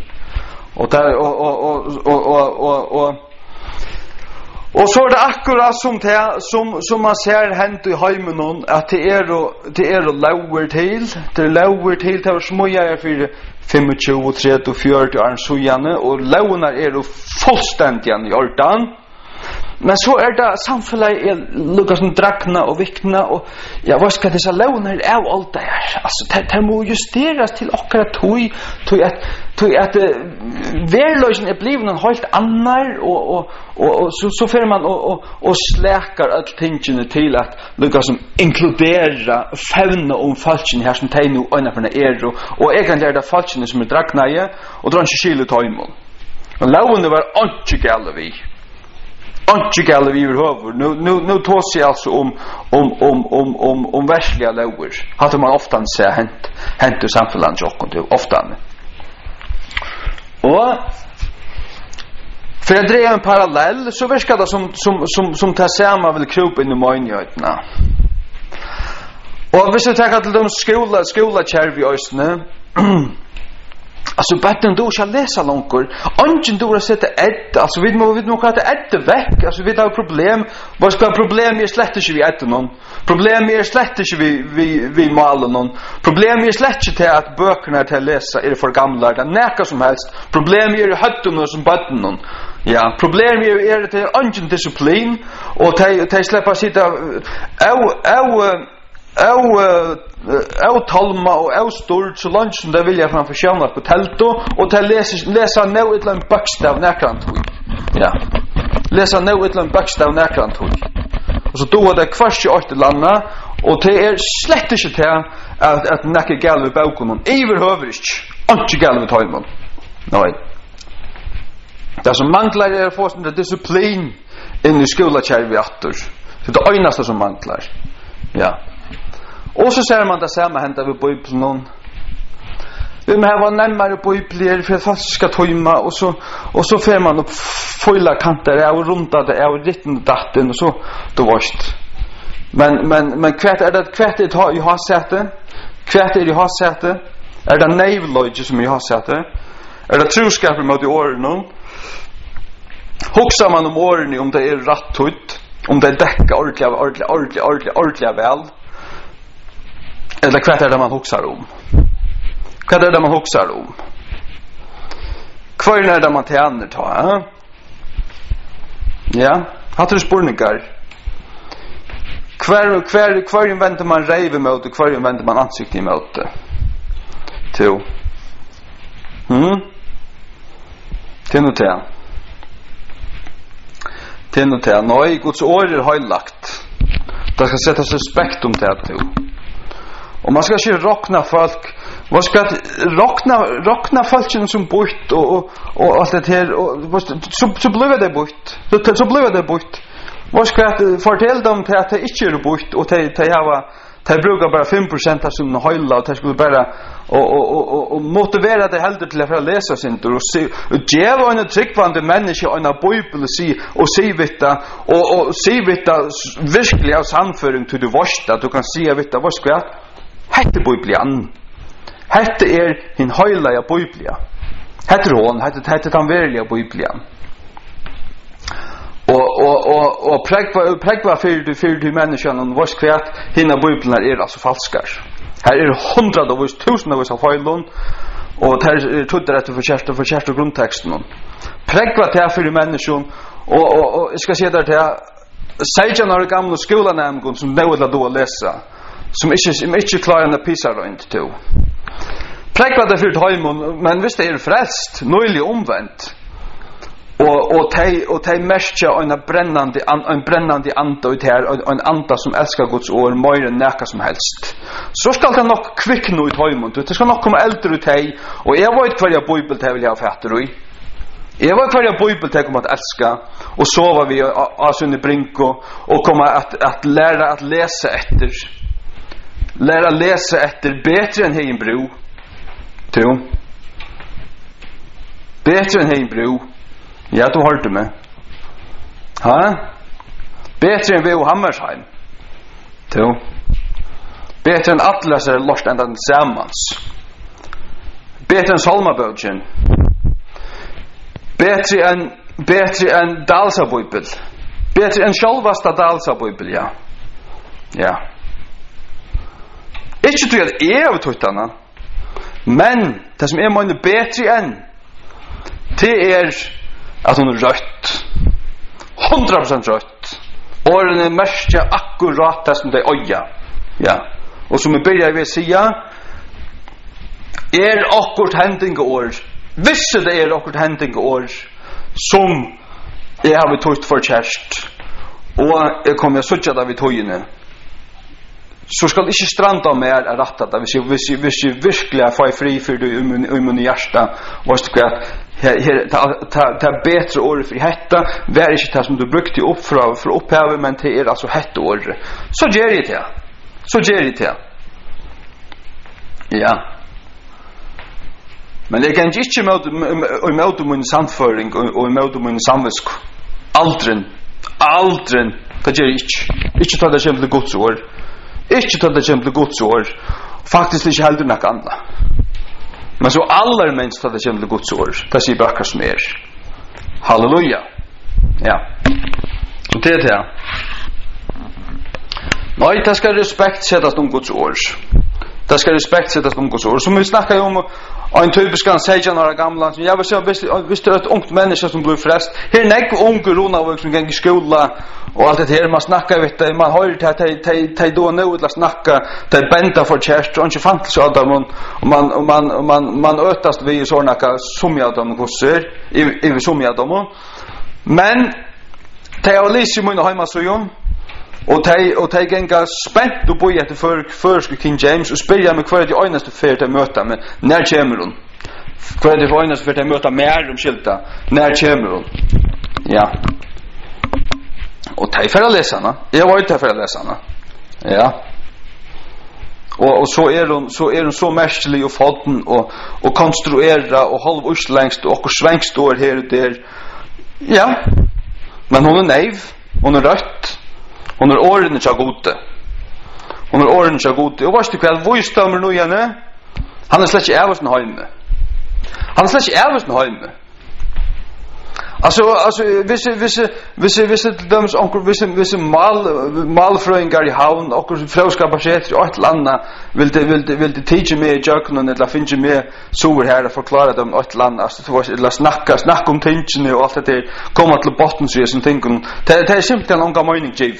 Og så det akkurat som man ser hent i heimen at det lauer til. Det lauer til til å smuja for 25, 30, 40 år sujane, og launar jo fullstendig i ordan. Men så det samfunnet lukka som drakna og vikna, og ja, hva skal disse launar av alt det her? Altså, det må justeres til akkurat tog at verløysen blivet noen helt annar, og så fer man og slekar alt tingene til at lukka som inkludera fauna om falskene her som teg nu øynaferne og egentlig det falskene som drakna i, og drar ikke skile tøymon. Og launene var ikke gale vi. Ikke gale vi overhover. Nu tås jeg altså om verslige lauer. Hadde man ofta se hent i samfunnet jokken til ofta. Og for jeg drev en parallell, så virker det som det samme vil krupe inn i møgnjøytene. Og hvis jeg tenker til de skolakjerv i østene, altså, bætten du skal lese langer. Ongen du har sett ett. Altså, vi må kalla ett vekk. Altså, vi har problem. Hva skal problem slett ikke vi etter noen. Problem slett ikke vi maler noen. Problem slett ikke til at bøkene til å lese for gamle. Det nekka som helst. Problem høtten som bøtten noen. Ja, problem til ongen disiplin. Og til slipper sitte talma og stort så langt som det vil jeg framfor sjøvna på telto og til lesa nå et eller annet bakstav nekrant hui. Ja. Lesa nå et eller annet bakstav nekrant hui. Og så då det kvart i 8 landa og det slett ikke til at nekker gale ved baukonen. Iverhøver ikke gale ved tøymon. Nei. Det som mangler å få sånn disiplin inn i skolakjervi atter. Det det øyneste som mangler. Ja. Og så ser man det samme hentet ved Bibelen. Vi må ha nærmere Bibler for falska tøyma, og så fer man opp føyla kanter av rundt det av ritten datten, og så det varst. Men hvert i hasete? Hvert i hasete? Det neivløyge som i hasete? Det troskaper mot i årene? Hoksa man om årene om det rett tøyt? Om det dekka ordentlig vel? Eller hva det man hoksar om? Hva det man hoksar om? Hva det man tjener ta? Ja, hatt du spurningar? Hva venter man reive mot, og hva venter man ansikt i mot? To. Til noe til. Til noe til. Nå Guds år høylagt. Det skal settes respekt om det til. Og man skal ikke råkna folk. Man skal råkna folk som bort og alt det her. Så blir det bort. Så blir det bort. Man skal fortelle dem til at det ikke bort og til De brukar bara 5% av sin höjla och de skulle bara och motivera det helt till att läsa sin och se och ge en tryggvande människa en bibel och se vitta och se vitta verkligen av samföring till du varsta du kan se vitta vad ska jag hette bibeln hette hin höjla ja bibeln hette hon hette den verkliga bibeln och prägva för du människan och vad ska jag hinna bibeln alltså falskar. Här hundratals tusentals av fejlon och här trodde att för kärst och grundtexten. Prägva det för människan och jag ska säga där till 16 år gamla skolanämgon som dåla då läsa som inte klarar att pissa då inte till. Prägva det för hemon men visst är frälst nöjlig omvänt. Och te mestja en brännande anda ut här en anda som älskar Guds ord mer än näka som helst. Så ska det nog kvickna ut hemont. Det ska nog komma äldre ut hej och jag vet vad jag bibel det vill jag ha fatter i. Jag vet vad jag bibel det kommer att älska och sova vi asunde brinko och komma att lära att läsa efter. Lära läsa efter bättre än hejbro. Tro. Bättre än hejbro. Ja, du hørte meg. Ha? Bättre än V.O. Hammersheim. Jo. Bättre än Atlas är lost ända tillsammans. Bättre än Salmabögen. Bättre än Dalsabibel. Bättre än självasta Dalsabibel, ja. Ja. Ikke tror att jag har tuttarna. Men det som är många bättre än det är att hon rött 100% rött och den är mest akkurat det som det öja ja och som vi börjar vi säga akkurat händingeår visse det akkurat händingeår som jag har tagit för kärst och jag kommer att söka det vid tojene så ska det inte stranda mer att ratta det hvis jag verkligen får fri för det i min hjärta och ska ta bättre år för hetta var inte det som du brukte upp för upphäva men det är alltså hetta år så ger det ja men det kan inte möta min samföring och möta min samvisk aldrig det ger inte ta det som det Guds år inte ta det som det Guds år faktiskt inte heller något annat. Men så allmänst att det kommer till Guds ord. Det säger böcker som är. Halleluja. Ja. Och det är det. Nej, det ska respekt sättas om Guds ord. Det ska respekt sättas om Guds ord. Som vi snackar om en typisk 16 år gamla. Jag vill säga, visst är det ett ungt människa som blir frälst. Här är en unge ronavåg som går i skola och allt det här. Man snackar, vet du, man hör det här då nu att snacka. Det är bända för kärst och inte fanns av dem. Man ötast vid sådana som av dem kurser. I som av dem. Men det är lyser mina hemmasöjon. Och de gänga spänt och böja till försk King James och spela med kvar det einaste för att möta med när kommer hon kvar det einaste för att möta mer om skilta när kommer hon ja och de för läsarna jag var inte för läsarna ja och så är hon så mästerlig och fatten och konstruera och halv uslängst och sväng står här och där ja men hon är naiv hon är rött. Hon är åren så gode. Och varst du kväll, vad stämmer nu igen? Han är släck äversen hemme. Alltså visse döms onkel visse malfröingar i havn och fråskapachet och ett landa vill det teach me i jöknen eller finna me så här att förklara dem ett land alltså det var eller snacka om tingen och allt det där komma till botten så som tänker det är simpelt en långa mening giv.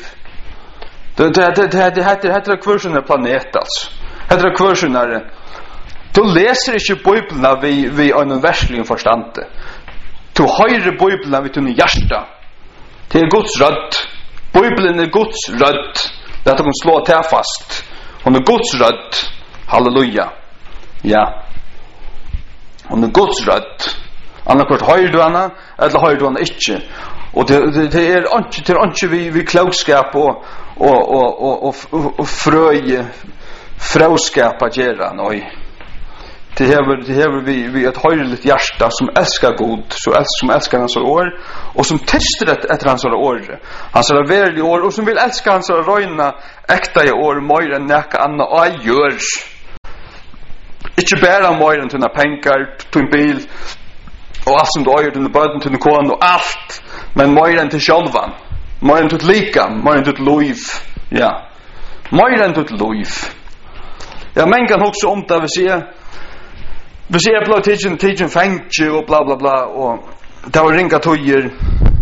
Det heter kvarsioner planet alltså. Heter kvarsioner. Du läser inte Bibeln vi en värslig förstånd. Du höjer Bibeln vid din hjärta. Det är Guds röd. Bibeln är Guds röd. Det kan slå till fast. Hon är Guds röd. Halleluja. Ja. Hon är Guds röd. Annars höjer du henne eller höjer du henne inte. Och det är inte vi klokskap och fröje fråskapa geran oj. Det här vi ett höjligt hjärta som älskar god, som älskar hans år och som testar efter hans år. Hans värld år och som vill älska hans röjna äkta i år mer än näka anna och gör. Inte bara mer än tunna pengar, tunn bil och allt som du gör, tunna böden, tunna kon och allt, men mer än till självan. Mer än till lika, mer än till liv. Ja. Mer än till liv. Ja, men kan också om det vi ser blå tidsen fängtje och bla bla bla och det var ringa tojer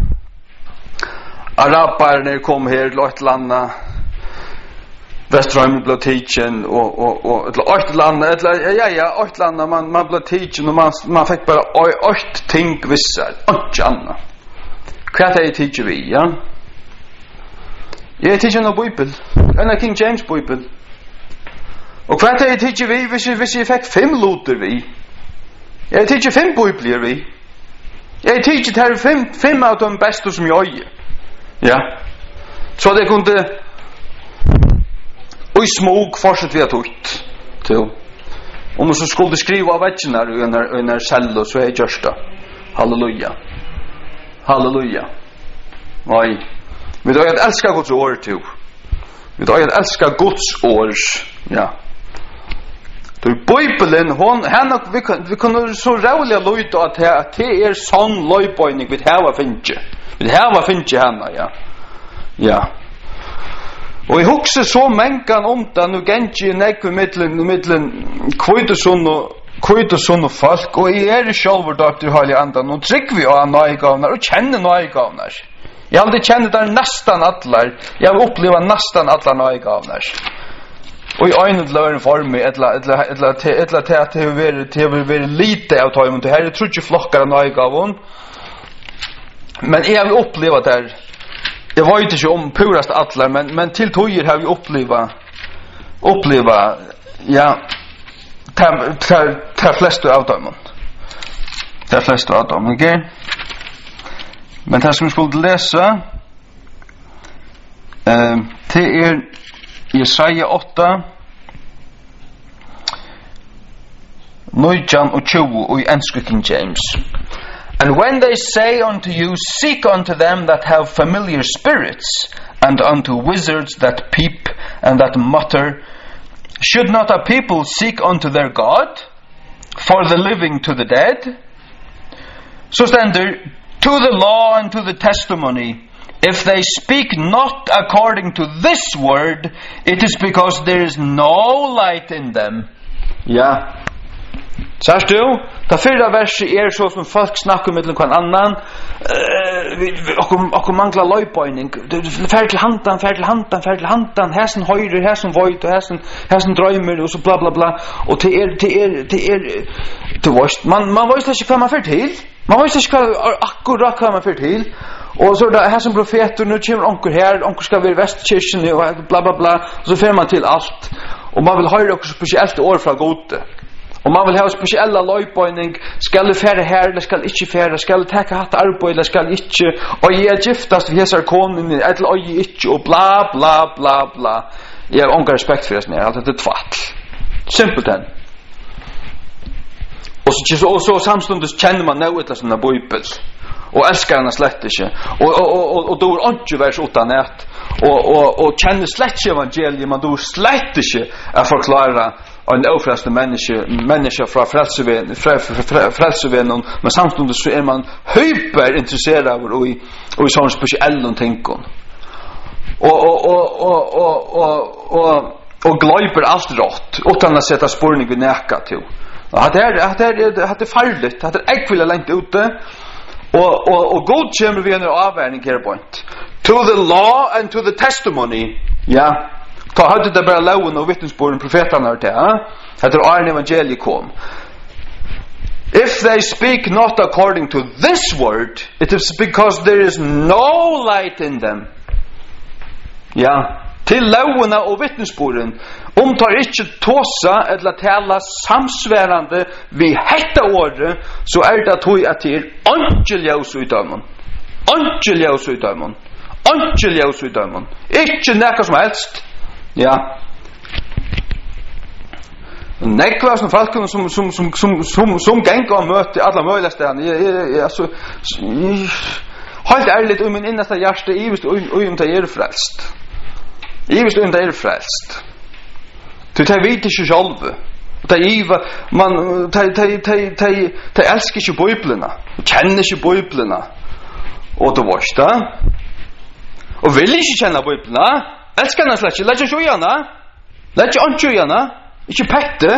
araber när kom här till ett landa Västström blå tidsen och ett landa ett landa man blå tidsen och man fick bara ett ting vissar och annat kvart är tidsen vi ja jag tidsen av bibel en King James bibel. Og kvart er tidsi vi, hvis jeg fikk 5 loter vi. Jeg tidsi 5 bibler vi. Jeg tidsi ter 5 av de beste som jeg er. Ja. Så det kunne og i smog fortsatt vi har tått til. Om så skulle skriva av vettjenar og en cello, så er jeg det. Halleluja. Halleluja. Oi. Vi da jeg elskar Guds år til. Vi da jeg elskar Guds år. Ja. Så Bibelen vi kan så rävliga lojta att det sån lojböjning vi har finche. Vi har finche henne ja. Ja. Och I huxar så mänkan om det nu gengi nekve mittlen kvöjtusun och folk och I själv doktor Hallig Andan och tryck vi av nøygavnar och känner nøygavnar. Jag har aldrig känner där nästan allar. Jag har upplevt nästan alla nøygavnar. Och I ögonen lören för mig ettla till att det har varit lite av tajmen. Det här är tror inte flockar av nøygavon. Men jag har upplevt där. Jag var inte om purast atlar, men till tojer har vi uppleva ja ta flesta av dem. Ta flesta av dem, okej? Men det som vi skulle läsa till Jesaja 8 Noijan och 20 I engelska King James. And when they say unto you, seek unto them that have familiar spirits, and unto wizards that peep and that mutter, should not a people seek unto their God, for the living to the dead? So stand there, to the law and to the testimony, if they speak not according to this word, it is because there is no light in them. Ja. Särst du? Det förra verset så som folk snackar med någon annan. Och manglar lojböjning. Färd till handan. Häsen höjder, häsen vojt och häsen drömmer och så bla bla bla. Och det man vet inte vad man för till. Man vet inte akkurat vad man för till. Och så där häsen profeter nu kommer onkel ska vi i Västkyrkan och bla bla bla. Och så för man till allt. Och man vill höra också speciellt år från gode. Och man vill ha speciella lojböjning, skall färre här eller skall inte färre, skall täcka hatt arbete eller skall inte, och jag giftast vi hesar konen eller oj inte och bla bla bla bla. Jag har ingen respekt för det, allt det tvatt. Simpelt än. Och så samstundes känner man något av såna bibel. Och älskar henne slett inte. Och då är inte vers utan nät. Och känner slett inte evangeliet, men då är slett inte att förklara en ofrälst människa från frälsevän, men samtidigt så man hyperintresserad av i sån speciella ting. Och glöper allt rätt utan att sätta spårning vid näka till. Det är farligt, det är äckvilla längt ute. Och god kommer vi en avvärning här på. To the law and to the testimony. Ja. Ta hade det bara lagen och vittnesbörden profeterna hört det. Heter Arne evangeliet kom. If they speak not according to this word, it is because there is no light in them. Ja, till lagen och vittnesbörden tar inte tåsa eller tala samsvärande vid hetta året, så är det att det är angeljus utav man. Angeljus utav man. Ikke ljus i dømen. Ikke nekka som helst. Ja. Nekva som falken som geng og møte alla møyla stedene. Helt ærligt min innerste hjerte, ivist det frelst. Ivist det frelst. Du tar vidt ikke sjálve. De elsker ikke Bibelene. De kjenner ikke Bibelene. Og du varst da. Og vil ikke kjenne Bibelene. Elsker henne slett ikke. Lett ikke sjøgjerne. Lett ikke ansjøgjerne. Ikke pette.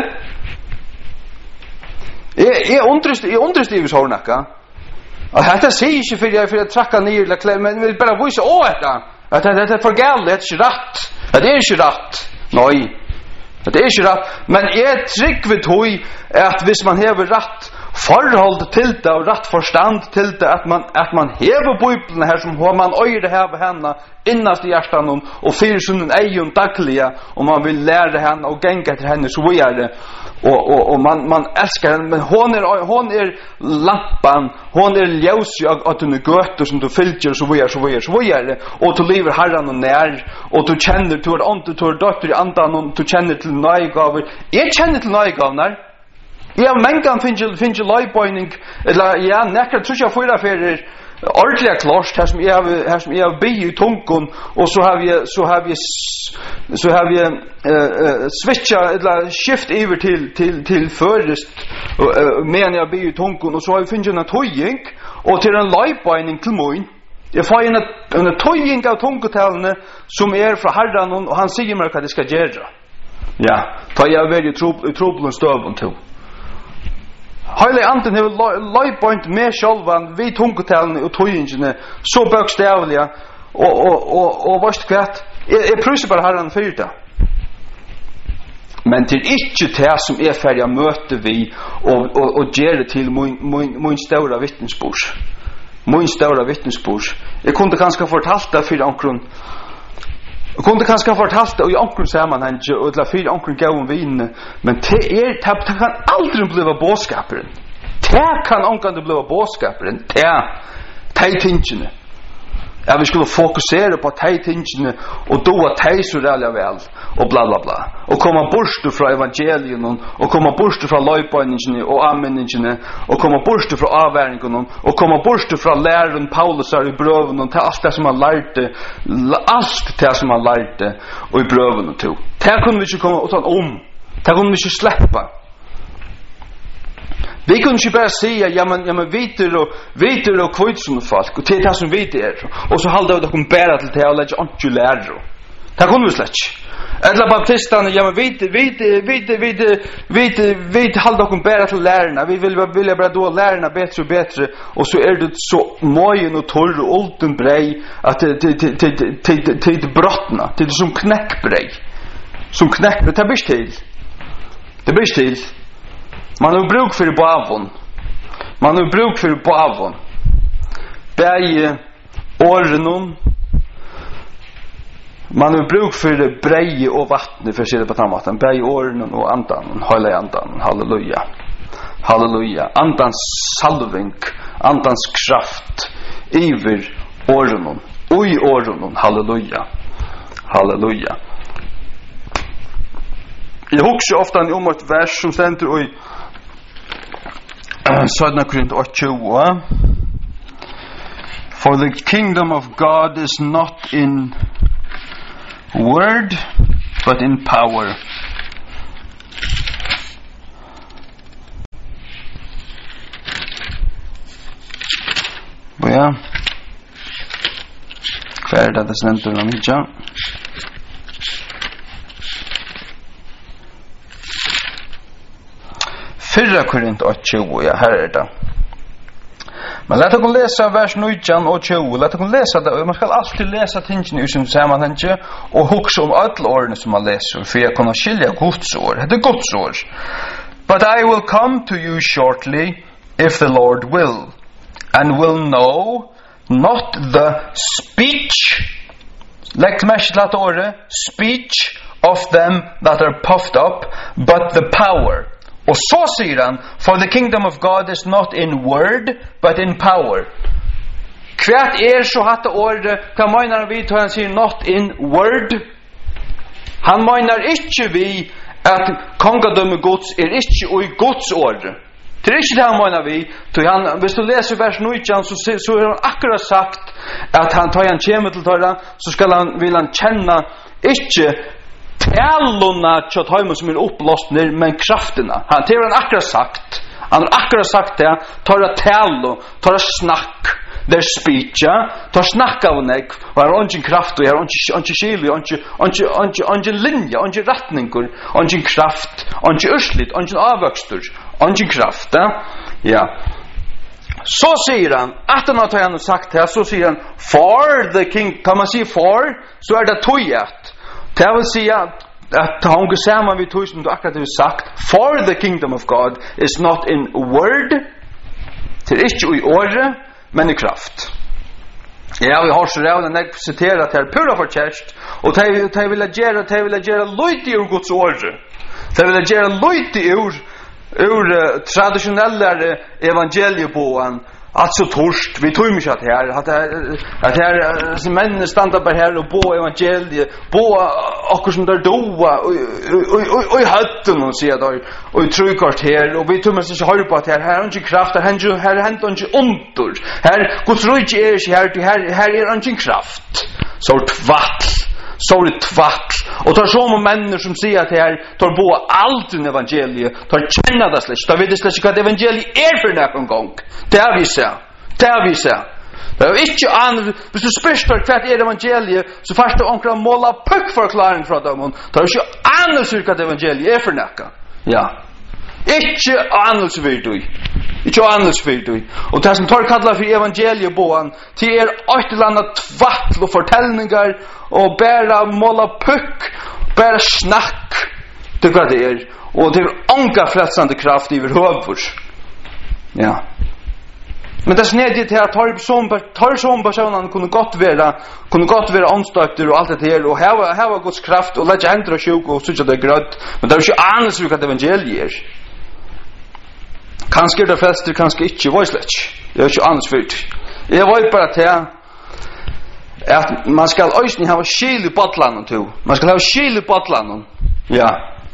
Jeg undrest i vis hårnakka. Dette sier ikke for jeg trakka ned, men jeg vil bare vise dette. At det er for galt, det er ikke rett. Det er ikke rett. Nei. Det er ikke rett. Men jeg trykker tog at hvis man hever rett forhold til det og rett forstand til det, at man hever Bibelen her som man øyre hever henne innast i hjertan og fyrer sin egen daglige, og man vil lære henne og genge etter henne så videre. Og man elsker henne, men hon er lampan, hon er ljus at hun er gøter som du fylger så videre, og du lever herren og nær, og du kjenner, du er ånd, du er døtter i andan, og du kjenner til nøygaver. Jeg kjenner til nøygaver. Jeg mengan finner løybøyning, eller ja, nekker tror jeg fyra ferier ordentlig klart her som jeg har by i tungun, og så har vi switcha eller skift over til førest men jeg by i tungun, og så har vi finnet en tøying og til en løybøyning til moin. Jeg får en tøying av tungutalene som fra Herren, og han sier meg hva det skal gjøre. Ja, da jeg har vært i trobelen støven til. Heilig anden har løybøynt med sjálvan vid tungutalene og tøyingene så bøkstavlige og varst kvart jeg pryser bare herren fyrir det, men til ikke det som ferdig å møte vi og gjøre til min større vittnesbord jeg kunne kanskje fortalt det for ankron. Jeg kunne kanskje fortalt det i ankron sammanheng og til fire ankron gav vin, men det kan aldri bli båskaperen. Det kan aldri bli båskaperen. Det tingene. Ja, vi skulle fokusere på tingene og doa så reallig vel og bla bla bla. Og komme bort fra evangelien og komme bort fra løybøyningene og anmenningene og komme bort fra avværingene og komme bort fra læren Paulus i brøven og til alt det som han lærte og i brøven til. Det kunne vi ikke komme utan det kunne vi ikke slippe. Vi kunne ikke bare si ja, men viter og kvitsende folk og til det som vi og så halde vi dere bæra til det og legge ikke lære. Det kunne vi slett ikke. Eller baptistene, ja, men vi halde dere bæra til lærerne. Vi vil bare doa lærerne bedre og bedre, og så det så møyen og torr og olden brei at til brottene, til det som knekkbrei. Som knekkbrei, det blir til. Det blir til. Man har bruk for bavon. Begge årene. Man har bruk for breie og vattnet, for å si det på den måten. Begge årene og andan. Høyla andan. Halleluja. Halleluja. Andans salving. Andans kraft. Iver årene. Ui årene. Halleluja. Halleluja. Jeg husker ofte om et vers som stender i 17 Korint 8. For the kingdom of God is not in word, but in power. Ja. Hva det stender om ikke? Fyrra Korint 8, ja, her det. Men lett dere lese vers 9 og 20, lett dere lese det, og man skal alltid lese tingene i sin sammenheng, og hukse om alle årene som man leser, for jeg kan skilje Guds år. Det er Guds år. But I will come to you shortly, if the Lord will, and will know not the speech, legg mest til at året, speech of them that are puffed up, but the power. Og så sier han, for the kingdom of God is not in word, but in power. Kvært så hatta ordet, hva menar vi til han sier not in word? Han menar ikke vi at kongadømme Guds ikke i Guds ordet. Det ikke det han menar vi. Hvis du leser vers 9, så han akkurat sagt at han tar han kjemmer til tørra, så vil han kjenne ikke taluna til tøymen som opplåstner, men krafterna. Det har han akkurat sagt. Han har akkurat sagt det, tørra talo, tørra snakk, der speecha, tar snakka av nek, og har ongin kraft, og har ongin skili, ongin linja, ongin ratningur, ongin kraft, ongin urslit, ongin avvøkstur, ongin kraft, ja. Så sier han, at han har sagt det, så sier han, for the king, kan man si for, så det tøyet. Det vil si at han går sammen vid tøy som du akkurat har sagt, for the kingdom of God is not in word, til ikke i året, men i kraft. Ja, vi har så rævna nek siteret her pura for kjerst, og de vil gjøre løyti ur Guds åre. De vil gjøre løyti ur traditionelle evangelieboen, at så torst, vi tog mykje at her som mennene standa bare her og bo evangeliet, bo akkur som der doa, og i høtten, og sier der, og i trukart her, og vi tog mykje ikke høyre på at her er ikke kraft, her er ikke under, her, Guds rujt ikke her er ikke kraft, så tvatt, og tar så med människor som sier at her tar bo alt i evangeliet, tar kjenna det slik, da vet det slik at evangeliet for nekken gang. Det har vi sett. Det er ikke annet, hvis du spørster hva evangeliet, så først du omkring måla pukkforklaring fra dem, det er ikke annet slik at evangeliet for nekken. Ja. Ikke annelsvirdu. Og det som tar kallar for evangelieboan, det er et eller annet tvattl og fortellingar, og bæra måla pukk, bæra snakk, det er hva det er. Og det er ånga frelsande kraft i høvur. Ja. Men det snedde til at tar som personen kunne godt være åndsdøkter og alt det her, og her var Guds kraft, og lette hendra sjuk, og synes det er grøtt. Men det er ikke annet hva evangeliet er. Kanskje det frelster, kanskje ikke, var slett. Det er ikke annet fyrt. Jeg var bare til at man skal øyne ha skil i badlanen til. Man skal ha skil i badlanen. Ja.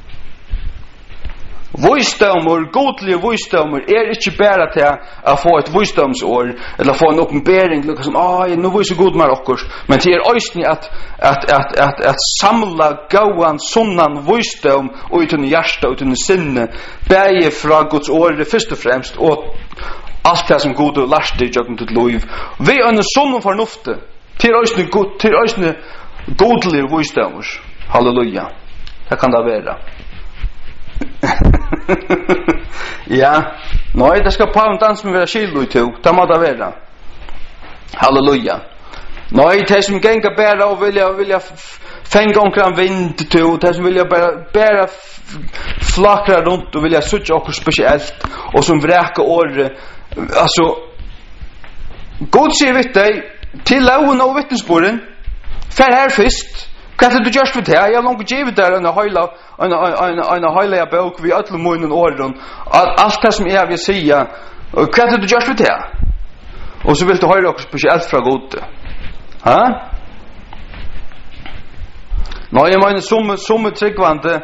Visdommer, godlige visdommer, ikke bare til å få et visdomsår, eller få en åpenbering, som, nå viser god med okkurs, men til øyne at samla gauan, sunnan visdom, uten hjärsta, uten sinne, bæge fra Guds åre, først og fremst, og alt det som god og lærste i jøkken til liv. Vi er en sunn fornufte, til øyne godlige visdommer. Halleluja. Det kan det være. Ja, nei, det skal Paven danse med være skilu i to, det må det være. Halleluja. Nei, de som gengar bæra og vilja fenga omkring vind to, de som vilja bæra flakra rundt og vilja sutja okkur spesielt, og som vreka året, altså, god sier vitt deg, til laun og vittnesboren, fer her fyrst, hva er det du gjørst for det? Jeg har langt givet der en høyla bøk vi ætlu munnen åren, alt det som jeg vil sige, hva er det du gjørst for det? Og så vil du høre okkur spesielt fra gode. Ha? Nå, jeg mener, somme tryggvande,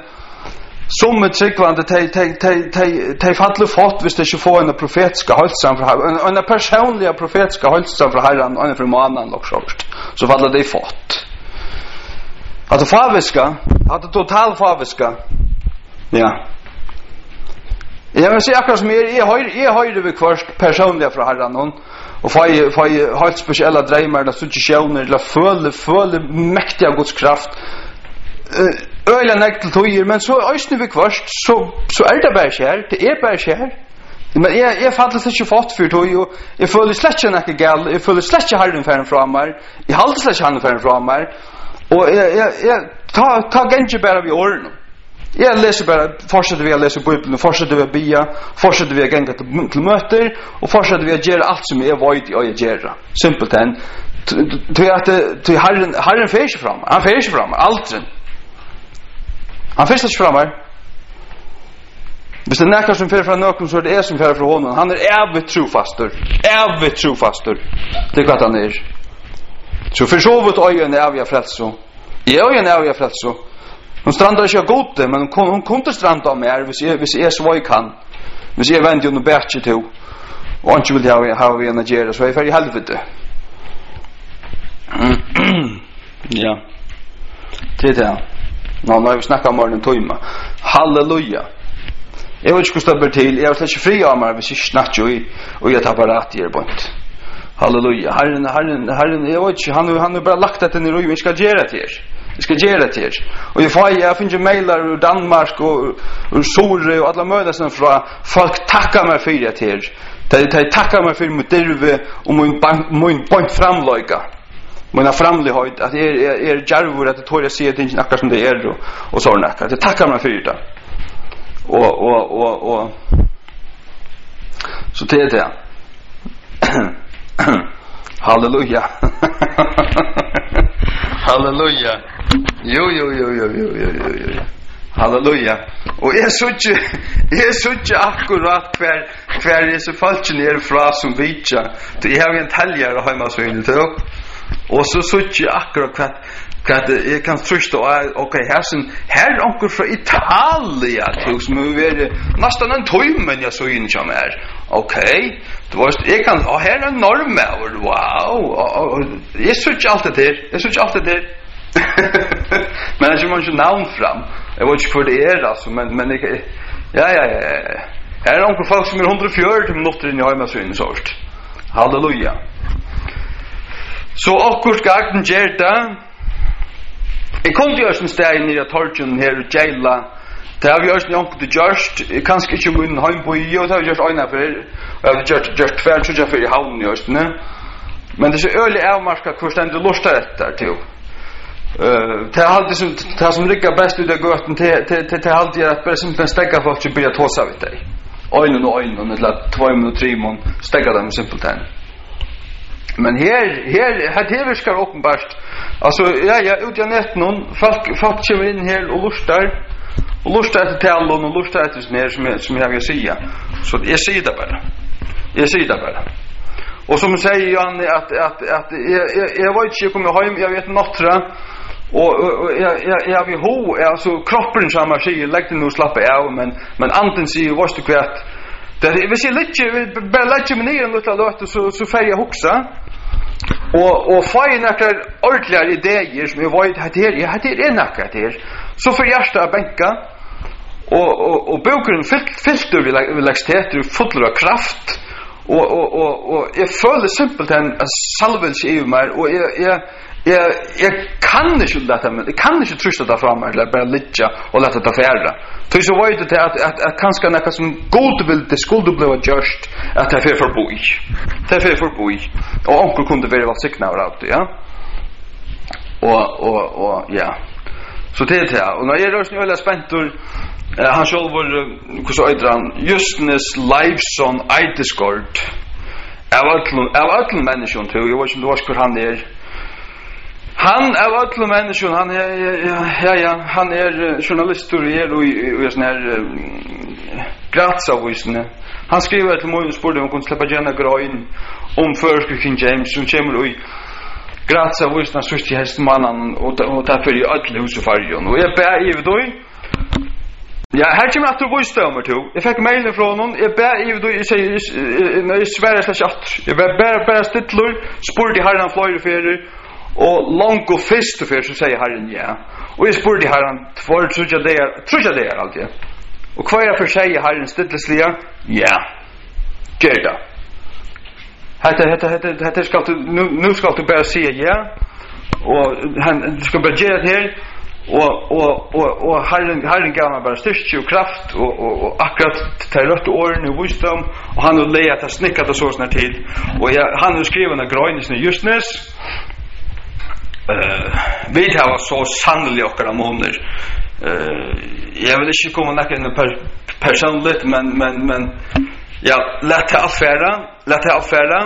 de fattelig fått hvis de ikke får en profetiska holdsam fra Herren, en personliga profetiska holdsam fra Herren, og en fra mannen, så fattelig de fått. Att faviska, att total faviska. Ja. Jag vill säga akkurat som jag höjde vid kvart personliga från Herren och får helt speciella drömmar där situationer eller føle mäktiga Guds kraft. Öjla näkt till tojer, men så ösne vid kvart så är det bara kär, det är bara kär. Men jag fattar inte fått för tog och jag føler slett inte gal, jag føler slett inte Herren färren från mig. Jag håller slett inte Herren färren från mig. Og jeg tar gengje bare ved årene. Jeg leser bare, fortsetter vi å lese Bibelen, fortsetter vi å bia, fortsetter vi å genge til møter, og fortsetter vi å gjøre alt som jeg vet og jeg gjør. Simpelthen. Til Herren fer ikke fra meg. Han fer ikke fra meg, aldri. Han fer ikke fra meg. Hvis det näkar som fer fra nøkken, så det som fer fra honom. Han evigt trofastor. Evigt trofastor. Det vad han Så försovet ögon är jag frälso. I ögon är jag frälso. Hon strandar inte gode, men hon kunde stranda mer hvis jag så jag kan. Hvis jag vänder ju no bättre till. Och inte vill jag ha vi en gera så är för i helvete. Ja. Det Nå vi snackar om morgonen tojma. Halleluja. Jag vet inte hur det blir till. Jag har inte fri av mig hvis jag snackar och jag tappar rätt i bort. Halleluja. Herren, jag vet inte, han har bara lagt att den i röj, vi ska göra det här. Vi ska göra det här. Och jag finner mejlar ur Danmark och ur Sore och alla möjliga sådana från folk tackar mig för det här. De tackar mig för mitt derve och min point framlöjka. Mina framlighet, att djärvor, att det tår jag säga ting akkurat som det och sådana akkurat. De tackar mig för det. Och så det är det. Halleluja. Halleluja. Jo. Halleluja. Och jag såg akkurat kvar är så falsk ner fra som vitja. Det har en täljare hemma så in det. Och så såg jag akkurat att jag kan trösta okej här onkel från Italien som är nästan en timme jag så in som är. Okej. Det var jag kan här är normal. Wow. Jag såg allt det där. Men jag måste namn fram. Jag vet inte för det är alltså men ja. Här är onkel folk som är 140 minuter in i hemmasyn sårt. Halleluja. Så akkurat garden gerta. Jag kunde göra en steg nere i torgen här i Jaila. Det har vi gjort en onkel till Gjørst. Kanske inte mun hembo i. Och det har vi gjort öjna för. Jag har gjort tvärtjudja för i havn i Gjørstene. Men det är så ölig avmarska kurs den du lustar efter till. Det är alltid som rikkar bäst ut av göten. Det är alltid att bara simpelthen stäcka folk som börjar tåsa vid dig. Öjnen, eller 2 minuter 3 mån. Stäcka dem simpelthen. Men här viskar uppenbart. Alltså ut i nätten folk kommer in här och lustar till tallon och lustar till snär som jag vill säga. Så jag säger det bara. Och som säger Janne att jag vet inte jag kommer hem, jag vet nattra och jag vill alltså kroppen som säger lägg det nu slappa av men anden säger vad du vet. Det vi ser lite bara lägga mig ner lite låt så får jag huxa. Och få några ordentliga idéer som jag vet att det är något här. Så för hjärta bänka och boken fyllt vill lägga full av kraft och jag följer simpelt en salvelse i mig och jag kan inte låta mig, jag kan inte trusta det fram eller bara ligga och låta det färda. Så så vet det att kanske något som god vill det skulle bli just att det är förboi. Det är förboi. Och onkel kunde vara välsigna av det, ja. Och ja. Så det är det. Och när jag rörs nu eller spentor han själv var hur så heter han Justnes Leifson Eidesgård. Av alla människor tror jag vet inte vad han är. Han av alla människor han är journalist och i sån här Grazavisen. Han skriver till mig och spurgade om hon släppa gärna grön om först King James som kommer i Grazavisen så till hästmannen och därför i alla hus och färjan och jag bär i då. Ja, här kommer att du visste till. Jag fick mejl från honom. Jag bär i då i sig när jag svär så chatt. Jag bär stittlor spurgade Herren flöjfärder och långt och fest för så säger Herren ja. Och jag spurgade Herren för tror jag det alltid. Och kvar jag för säger Herren stillsliga ja. Gör det. Hette ska du nu ska du bara säga ja. Och han ska bara göra det här. Och Herren gav mig bara styrka och kraft och akkurat till rätt åren och visdom och han har lejat att snickat och så snart till och han har skrivit en gröjning i Justnes vi har så sannolikt och månader jag vill inte komma näka personligt men ja, lät det affära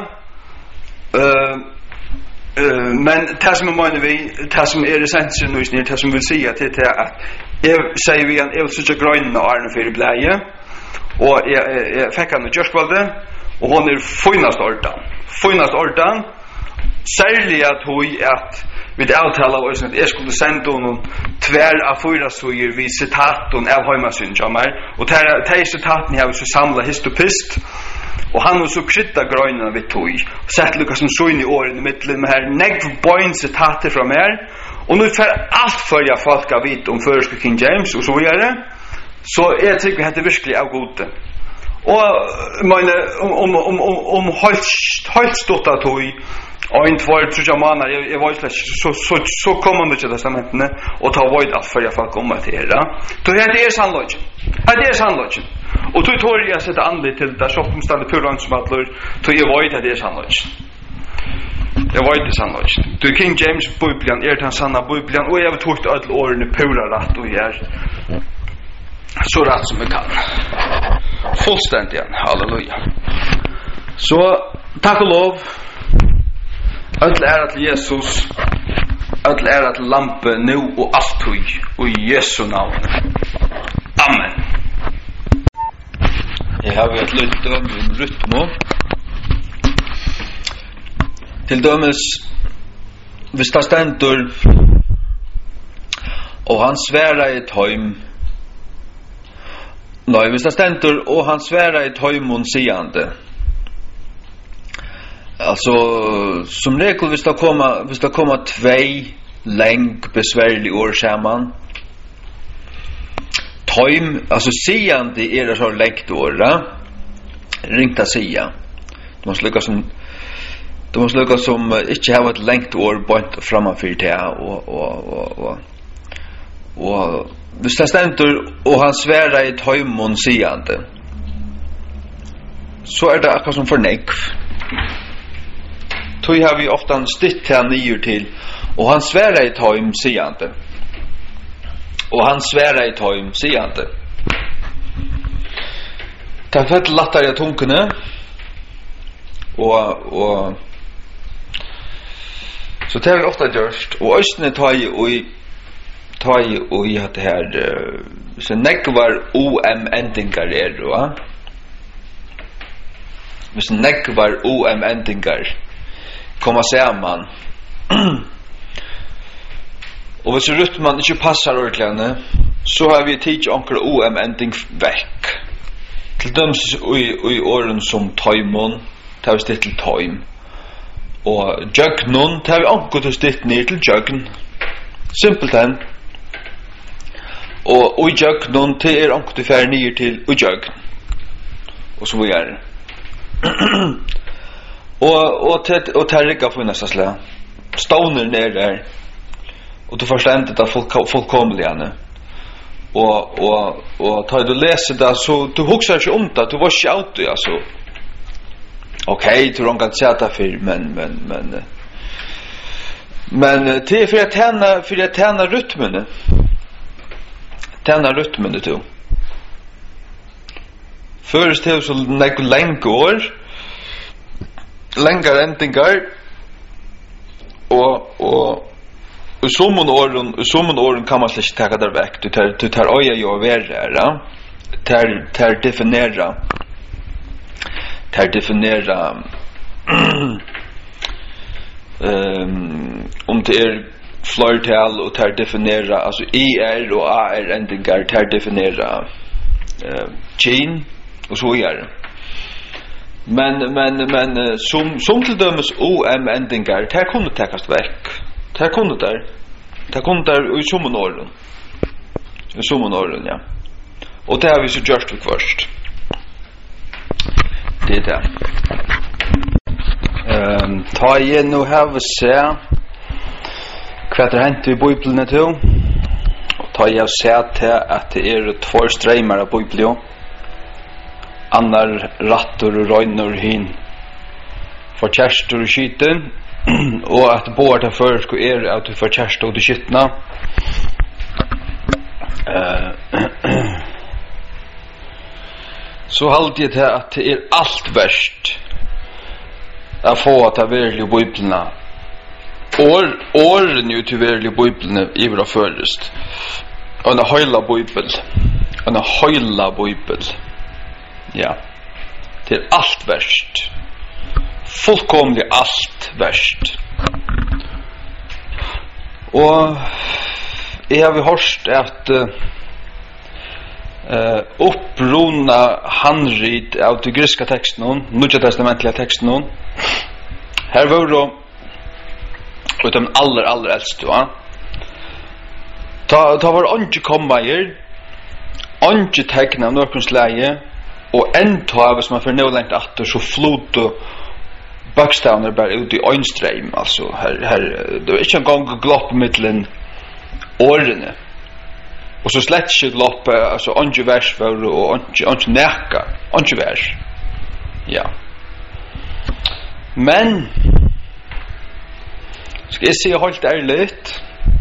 men det som man vi det som är essensen nu är det som vill säga till att jag säger vi en så grön och Arne för bläje og jeg fikk han i Gjørskvalde, og hon finast ordan, særlig at hun vi avtala var at jeg skulle sende honom tver av 4 suger vid citaten av heimasyn jammer, og de citaten har vi så samla histopist, og han var så krydda grøyna vid tog, og sett lukka som søgn i åren i middelen med her negv boin citater fra mer, og nu fer alt førja folk av vidt om føreske King James og så videre, så jeg tykker vi heter virkelig av gode. Og meine om helt stått av tog, og en tvær tror månader jeg var ikke så kommer det til testamentene og ta void alt for jeg folk om at det er. Så det er sannløgjen. Det er sannløgjen. Og tog tår jeg sette anlig til det så omstandet purland som atler tog jeg void at det er sannløgjen. Jeg void det sannløgjen. Du King James Bibelen den sanna Bibelen og jeg har tog alle årene pura rett og jeg så rett som vi kan. Fullstendig igjen. Halleluja. Så takk og lov. Öll ära til Jesus, öll ära til lampe nu og alltid, og i Jesu navn. Amen. Jeg har et litt dømme om rytmo. Til dømes, hvis det stendur, og han sværa i tøym, hvis det stendur, og han sværa i tøymon siande, alltså som regel hvis det kommer 2 leng besvärlig år samman tøym alltså siande det så lengt år ringta sia det måste lukka som ikke ha et lengt år bort framfor det og hvis det stendur og han sværa i tøymon siande så det akkurat som fornekv tog har vi ofta stitt här nyer till och han svärar i tøym siande och han svärar i tøym siande ta fett lattare tunkene och så det har vi ofta gjort och östne tøy och i det här så nekvar om endingar va hvis nekvar om endingar komma samman og hvis rytmen ikke passar ordentlig så har vi tid onkel OM ending vekk til døms i åren som tøymon tar vi stitt til tøym og jøgnon tar vi onkel til stitt ned til jøgn simpelthen og i jøgnon til onkel til fær ned til jøgn og så videre og terrika på nästa slä. Stoner ner där. Och du förstår inte att fullkomliga. Och tar du läser det så du huxar inte om det, du var shout alltså. Okej, du kan säga det för men det är för att tjäna rytmen. Tjäna rytmen det då. Först det så längre längre endingar och summan åren kan man släcka ta där väck du tar öja ju över tar definiera om det är flertal och tar definiera alltså och ar endingar tar definiera chain och så vidare. Men som till dömes OM endingar det kunde täckas väck. Det kunde där i sommonåren. I sommonåren, ja. Och det har vi så gjort först. Det är det. Ta igen och have se vad det hänt i Bibeln till. Och ta jag se till att det är 2 strömmar av Bibeln. Annar rattor och röjnor hin för kärstor och skiten och att båda först att du för kärstor och skitna så alltid det att det är allt värst att få att ha verklig bibeln åren ju till verklig bibeln i våra förrest och en hela bibel Ja. Til alt verst. Fullkomlig alt verst. Og jeg har hørt at uppruna handrit av de griska teksten, Nya testamentliga teksten, her var det utan aller eldste, va? Ta var ikke komma her, ikke tegna nokons leie, og enda hvis man får nå lengt atter, så floto bokstavene bare ut i øynstreim, altså, her, det var ikke en gang glopp mittelen årene, og så slett ikke glopp, altså, ikke vers for, og ikke neka, ikke vers, ja. Men, skal jeg si helt ærligt,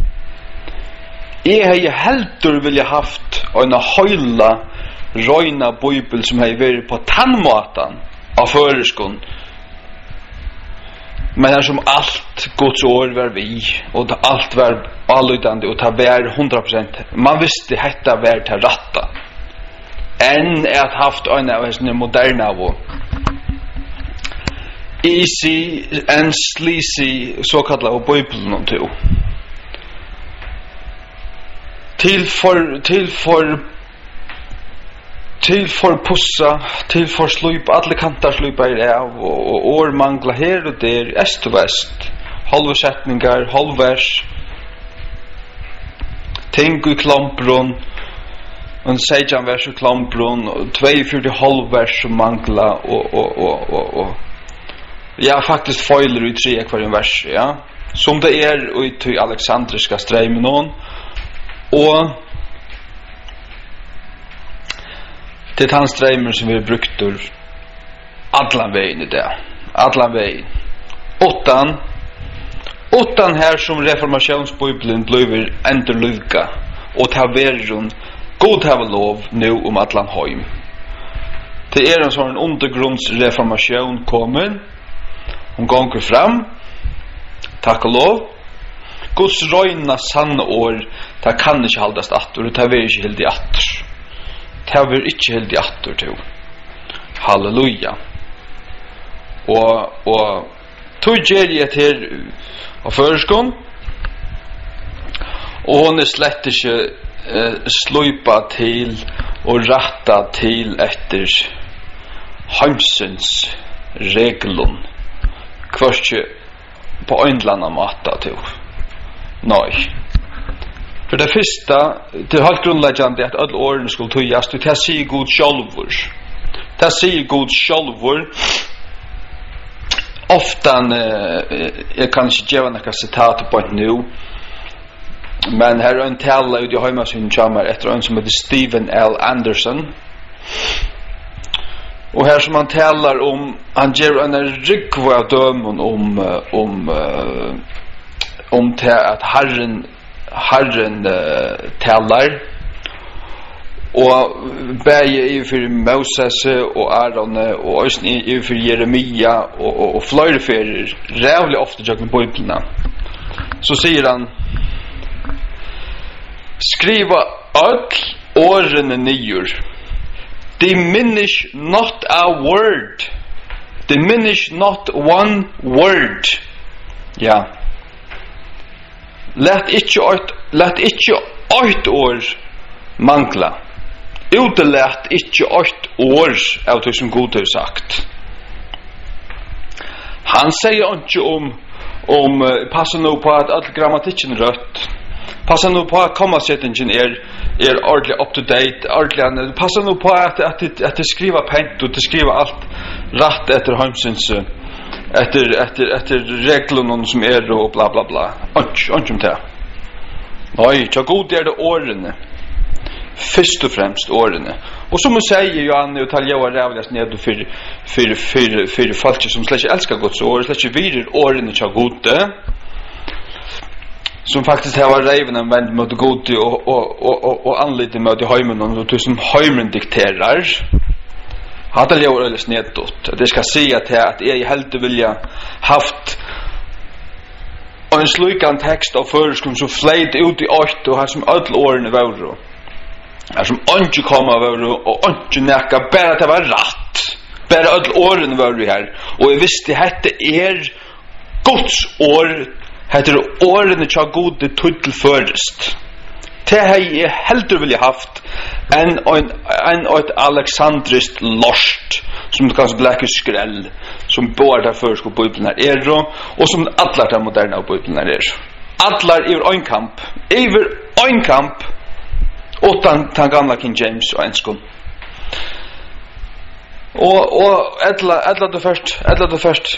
jeg har heldur vilja haft en høyla røyna bibel som har vært på tannmåten av føreskon, men her som alt Guds år var vi, og alt var allutande, og det var 100%, man visste hetta var til ratta, enn at haft en av sånne moderne av easy and sleazy såkalla av bibelen om to. Til for pussa, til for slup, alle kantar slupa av, og år mangla her og der, est og vest, halvsetningar, halvvers, ting i klampron, og 16 vers i klampron, og 42 halvvers som mangla, og ja, faktisk feiler i 3 hver vers, ja, som det ut i alexandriska streimen, og det han streimer som vi brukter allan veien i det, allan veien, utan her som reformationsbibelen bliver endurlugga, og ta verun god hava lov nu allan heim. Det en sånn undergrunnsreformation komen, hon gonger fram, takk og lov, Guds røyna sanne år, det kan ikke haldast atter, og det vil ikke helt i atter. Det vil ikke helt i atter til. Halleluja. Og tog gjør jeg til av føreskånd, og hun slett ikke sløypa til og ratta til etter heimsens reglun. Kvarskje på en eller annen måte til. Nei. For det første, det er helt grunnleggende at alle årene skulle tøyast, og det sier Gud sjálvur. Det sier Gud sjálvur. Ofta, jeg kan ikke gjøre noen sitat på et nå, men her en tale ut i heimasyn kommer etter en som heter Stephen L. Anderson. Og her som han taler om, han gjør en rikve av dømen om til at Herren talar, og bæger i for Moses og Aaron og også i for Jeremia og flere ferier, rævlig ofte tjøkken på Bibelene. Så sier han, skriva öll årene nyer, diminish not a word, diminish not one word. Ja. Lät ikkje eitt år mangla. Utelät ikkje eitt år av det som Gud har sagt. Han sier ikkje om passa nå på at all grammatikken rødt. Passa nå på at kommasettingen ordentlig up to date, ordentlig. Passa nå på at det skriver pent og det skriver alt rett etter heimsins etter reglene som og bla bla bla. Ikke det. Nei, så god det årene. Først og fremst årene. Og som hun sier, Johanne, og tar jeg og rævligast ned for folk som slett ikke elsker Guds år, slett ikke virer årene til gode, som faktisk har reiven en venn mot gode og anledning mot heimen, og det som heimen dikterer. Hadde jeg vært ellers nedåt. At jeg skal si at jeg helt vilja haft en slukan tekst av føreskum som fleit ut i 8 og her som ødel årene var. som ikke kom av og ikke nekka, bare det var rett. Bare alle årene var vi her. Og jeg visste dette Guds år, heter årene tja gode tuddel førest. Det har jeg heldur vilja haft enn et alexandrist lost, som det kanskje blekker skrell, som både der først og Bibelen her og som alle der moderne av Bibelen her Allar iver ein kamp, utan den gamla King James og enskon. Og etla det først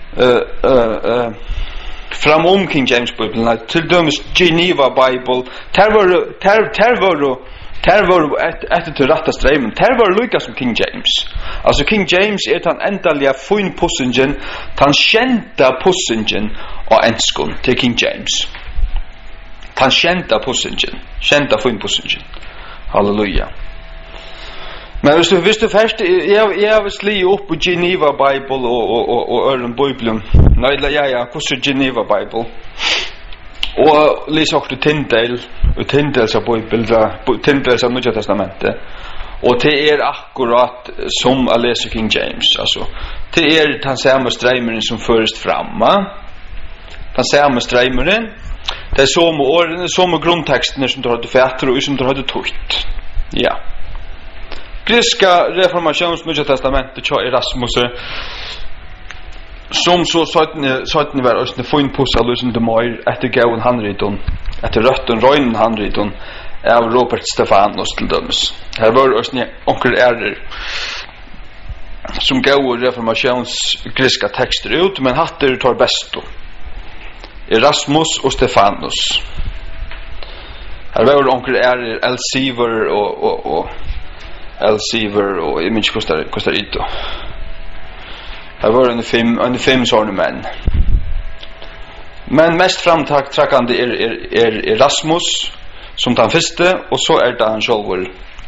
fram King James Bibelen, til dømes Geneva Bible, ter var etter til retta streimen, ter var lukka som King James. Altså King James den endalige fyn pussingen, den kjenta pussingen og enskon til King James. Den kjenta pussingen, kjenta fyn pussingen. Halleluja. Men hvis du først, jeg har sli opp på Geneva Bible og Ørlen Bibelen. Nei, hvordan Geneva Bible? Og lese også Tyndale, og Tyndales av Bibelen, Tyndales av Nya Testamentet. Og det akkurat som å lese King James. Altså, det den samme streimeren som føres fram. Den samme streimeren. Det samme årene, samme grunntekstene som du hadde fætter og som du hadde tøyt. Ja. Griska reformasjons Nya Testamentet tja Erasmus som så sånn var også få inn pussa løsende mer etter gaven handriton etter røtten røynen handriton av Robert Stefanos til dømes. Her var også onkel som gav reformasjons griska tekster ut, men hatter tar besto Erasmus og Stefanos. Her var onkel Elsevier og Elsevier og jeg minns kostar ito. Her var en fem sånne menn. Men mest framtrakkande Erasmus som den første, og så det han sjálfur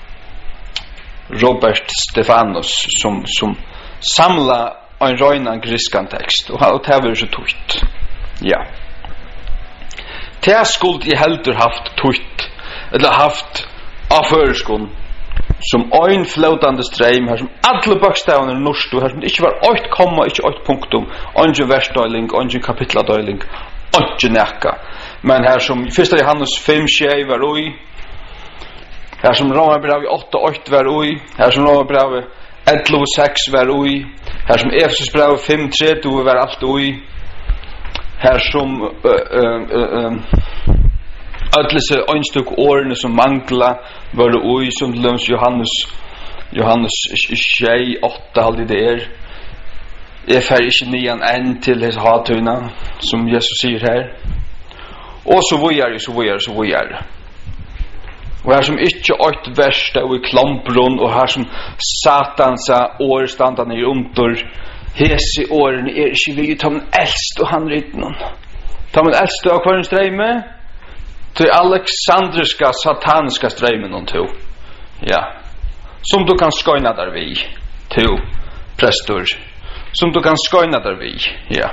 Robert Stefanos som samla en røynan griskan tekst og det var så tøyt. Ja. Det skulle jeg heldur haft tøyt eller haft av føreskon som ein flotande streim her som alle bokstavene norsk og her som ikke var 8 komma, ikke 8 punktum, ikke versdøyling, ikke kapitladøyling, ikke nekka. Men her som 1. Johannes 5:6 var ui, her som Romerbrevet 8:8 var ui, her som Romerbrevet 11:6 var ui, her som Efesusbrevet 5:30 var alt ui, her som Ödlese ønstuk årene som mangla var det ui som til døms Johannes 6:8 halde det Jeg fer ikke nian enn til hans hatøyna som Jesus sier her. Og så vujar. Og her som ikke åkt versta og i klampron og her som satansa årestandane i under hese årene ikke vi ta men eldst og handritten ta men eldst og hver en streime til alexandriska sataniska streimen to. Ja. Som du kan skøyna der vi to prestor. Som du kan skøyna der vi. Ja.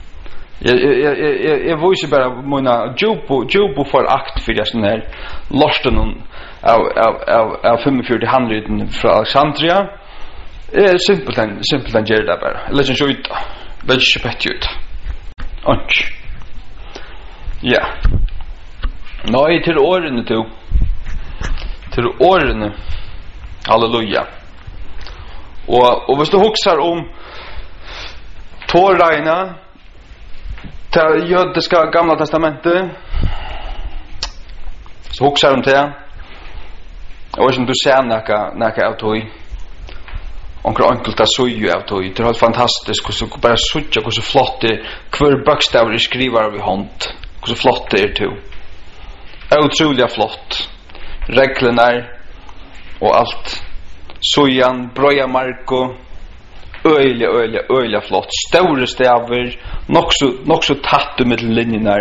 Jeg viser bare mina djupo for akt for jeg sånn her lorsten av 45 handriden fra Alexandria. Simpelthen gjør det bare. Læt ikke ut da. Læt ikke bett ut. Ank. Ja. Nei, til årene to. Til årene. Halleluja. Og hvis du huksar Toraina til jødiska gamla testamentet så huksar det og hvis du ser nekka av tog onker enkelta suju av tog det helt fantastisk hvordan bare sutja hvordan flott hver bøkstaver skriver vi hånd hvordan flott det to utrolig flott reglene og alt sujan, brøya marko øyla flott store staver nok så tatt mellom linjene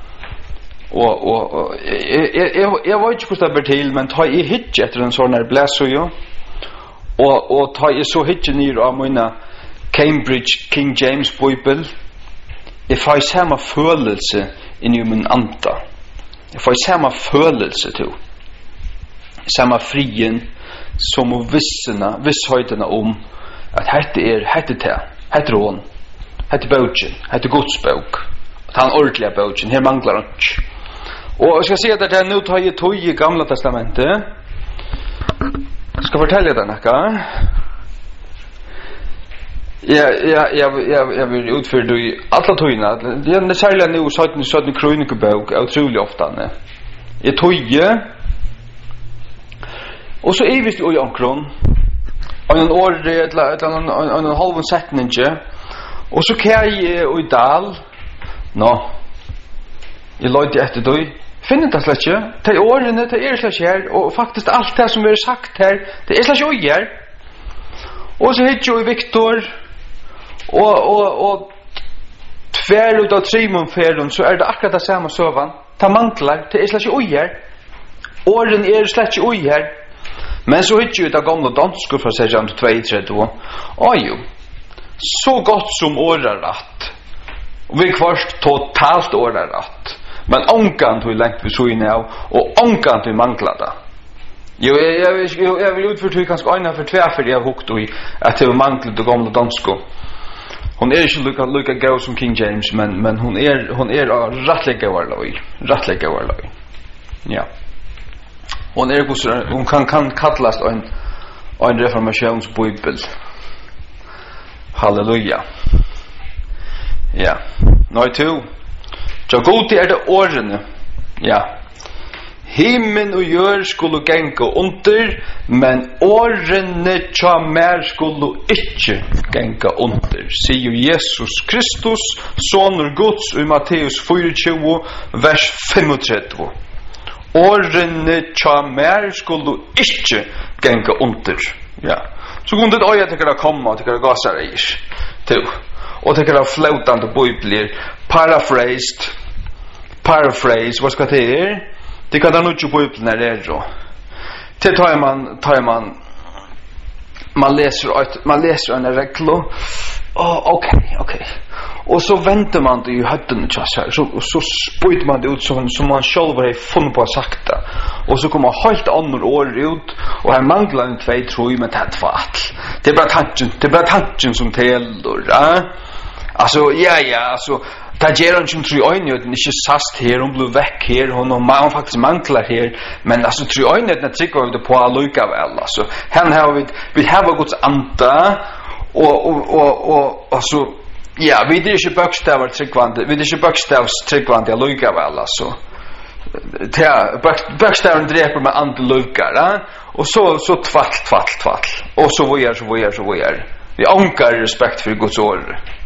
og jeg vet ikke hvordan det blir til men ta I hitje etter en sånn her blæsujo og ta I så hitje nir av mine Cambridge King James Bible jeg får samme følelse inni min anta jeg får samme følelse til samma frien som och visshöjderna om att hette hon, hette boken, hette Guds bok, att han ordentliga boken, här manglar inte. Och jag ska säga att det nu tar jag tog i Gamla testamentet. Jag ska fortälja den här. Jag vill utföra det i alla togna. Det är särskilt nu så att krönikebok otroligt ofta. Jag tog och så är visst i ankron. Och en år eller en halv sättning. Och så kan jag i dal. Jag låter efter dig. Finner det slett ikke. Det årene, det slett her. Og faktisk alt det som vi har sagt her, det slett ikke her. Og så hittar jo Viktor. Og tver ut av Trimon-ferien, så det akkurat det samme søvan. Det mangler, det slett ikke her. Årene slett ikke her. Men så hittar jo det gamle dansker fra seg om 2-3. Jo, så godt som åreratt. Og vi kvart totalt åreratt. Men ångan tog lengt vi så inne av, og ångan tog mangla det. Jeg vil utføre kanskje øyne for tverfer jeg har hukt i at det var manglet det gamle dansko. Hon ikke lukka gau som King James, men hon rettelig gauar løy. Ja. Hon kan kallast en reformationsbibel. Halleluja. Ja. Nå to. Så god til det årene. Ja. Himmel og jør skulle genge under, men årene tja mer skulle ikke genge under, sier Jesus Kristus, Sonur Guds, i Matteus 24, vers 35. Årene tja mer skulle ikke genge under. Ja. Så kunne det øye til å komme, og til å gå seg til. Og til å flautande bibler, paraphrase, vad ska det är? Det kan nog inte bibeln är det då. Det tar man läser en regel. Okej. Och så väntar man det ju hötten så spyr man det ut som man själv har funnit på att sakta. Och så kommer helt andra år ut och här manglar en 2-3 med det fall. Det är bara tanken som täller, ja. Alltså det gjør han som tror øynøyden ikke sast her, hun blir vekk her, hun faktisk mangler her, men altså tror øynøyden trykker vi det på allikevel, altså. Her har vi har Guds anda, og altså, ja, vi er ikke bøkstaver tryggvande allikevel, altså. Bøkstaven dreper med andre lukar, og så tvall, og så vojar. Vi ankar respekt for Guds år.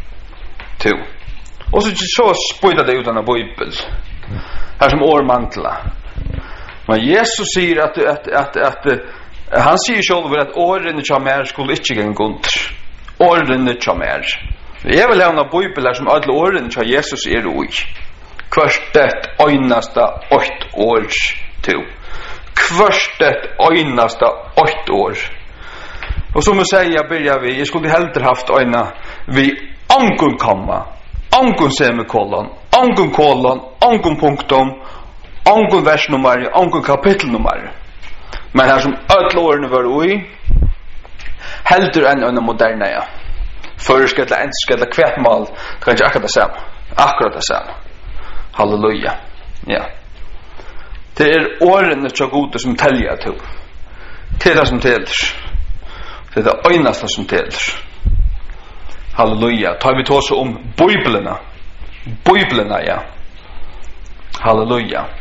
Och så spöjda det utan en bibel. Här som år mangla. Men Jesus säger att han säger själv att åren tja mer skulle inte gå under. Åren tja mer. Jag vill ha en bibel här som alla åren tja Jesus är ui. Kvartet öjnasta 8 år till. Kvartet öjnasta 8 år. Och som jag säger börjar vi, jag skulle hellre haft öjna vi angon komma. Angon semikolon, angon kolon, angon punktum, angon versnummer, angon kapitelnummer. Men her som ödlårene var ui, heldur enn under moderna, ja. Føreska eller enska eller kvettmal, det kan ikke akkurat det samme. Halleluja. Ja. Det årene så gode som telja til. Det det som teller. Det det øynasta som teller. Halleluja. Tar vi tås om Bibelna, ja. Halleluja.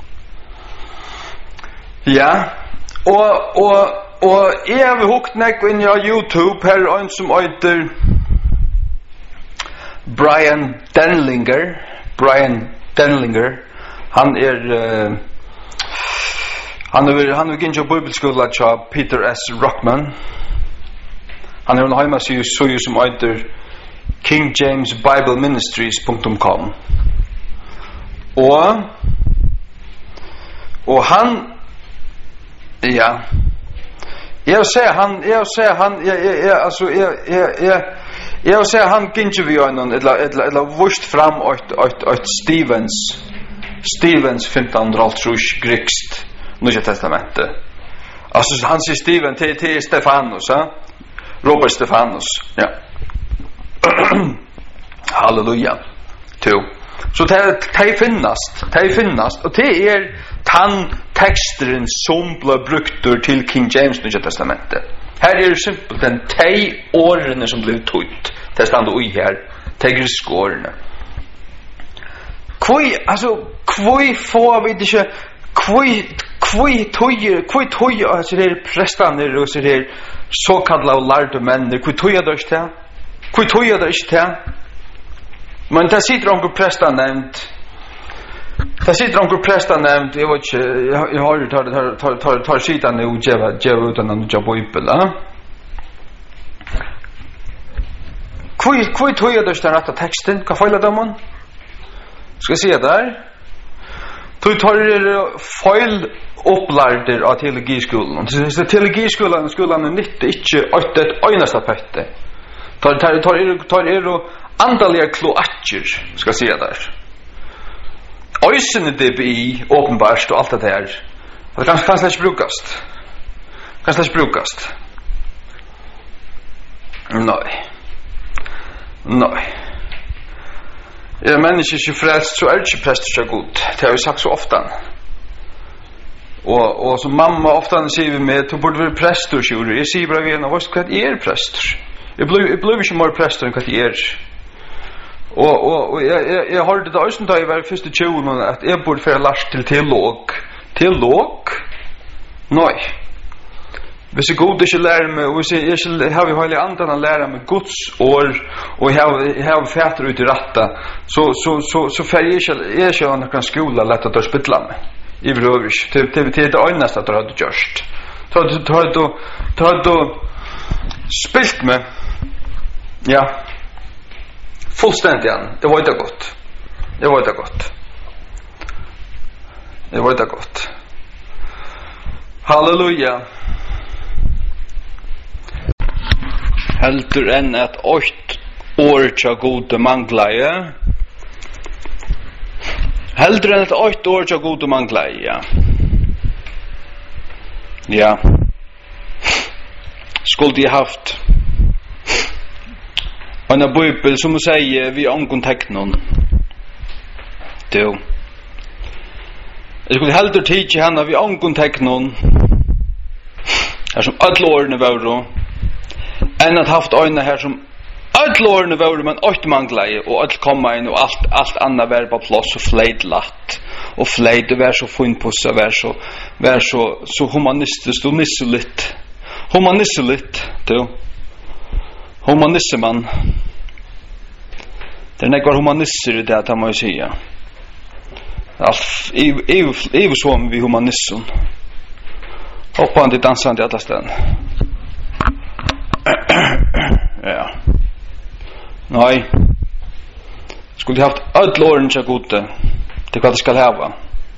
Ja. Og jeg har hukt nek inn i YouTube her en som øyder Brian Denlinger. Han er gynnt av bibelskola til Peter S. Rockman. Han en heimaside som øyder kingjamesbibleministries.com. Og han, ja, jeg ser han gynnt vi øynen eller vurst fram et Stevens 1530 grikst Nya testamentet. Alltså han säger Steven till Stefanus, Robert Stefanus. Ja. Halleluja. Så det finnast och det är tan texten som blir brukt till King James Nya Testamentet. Här är det simpelt den åren som blev tøyt. Det står i här. Griska åren. Kvoi får vi inte kvoi tøy alltså det är prästander och så det är så kallade lärde män. Kvoi tøy det inte. Kvoi tøy det inte. Men det sitter onkel prästan nämnt. Jag vet inte, jag har ju tar sidan nu geva utan en jobb och bibel. Kvoi tøy det inte rätta texten. Vad failar det man? Ska jag se där. Du tar feil upplärder av teologiskolan. Så teologiskolan är nytte inte ett einasta pette. Tar andaliga kloacher, ska jag säga där. Öjsen det i åpenbart och allt det här. Det kan släck brukast. Nej. Människor är frälst så är det inte präster så god. Det har vi sagt så ofta. Och som mamma ofta säger vi med du borde vara präster, tjur. Jag säger bara vi vad ska är präster? Jag blev inte mer präster än vad jag är. Och jag hörde det också då jag var första tjuven att jag borde få lärt till teolog. Nej. Hvis jeg god ikke lærer meg, og hvis jeg har vi heilig andan å lære meg Guds år, og jeg har fætter ut i ratta, så fer jeg ikke av noen skola lett at du spytler meg. I vrøvers. Det er det øyneste at du hadde gjørst. Du hadde spilt meg. Ja. Fullstendig igjen. Det var ikke godt. Halleluja. Heldur enn at 8 år tja gode mangleie. Heldur enn at 8 år tja gode mangleie. Ja. Skulle jeg haft en bibel som sier vi angon teknon. Jeg skulle heldur tidsi henne vi angon teknon. Her som alle årene var enn at haft øyne her som alle årene var men 8 mangleie og alle komma inn og alt annet var på plass og fleit latt og fleit og var så funnpussa var så humanistisk og nisselitt humanissemann det nekvar humanisser i det må jeg sige i så vi humanisson hoppande dansande alla ställen. Ja. Nej. Skulle haft öll åren så gott det vad det ska ha.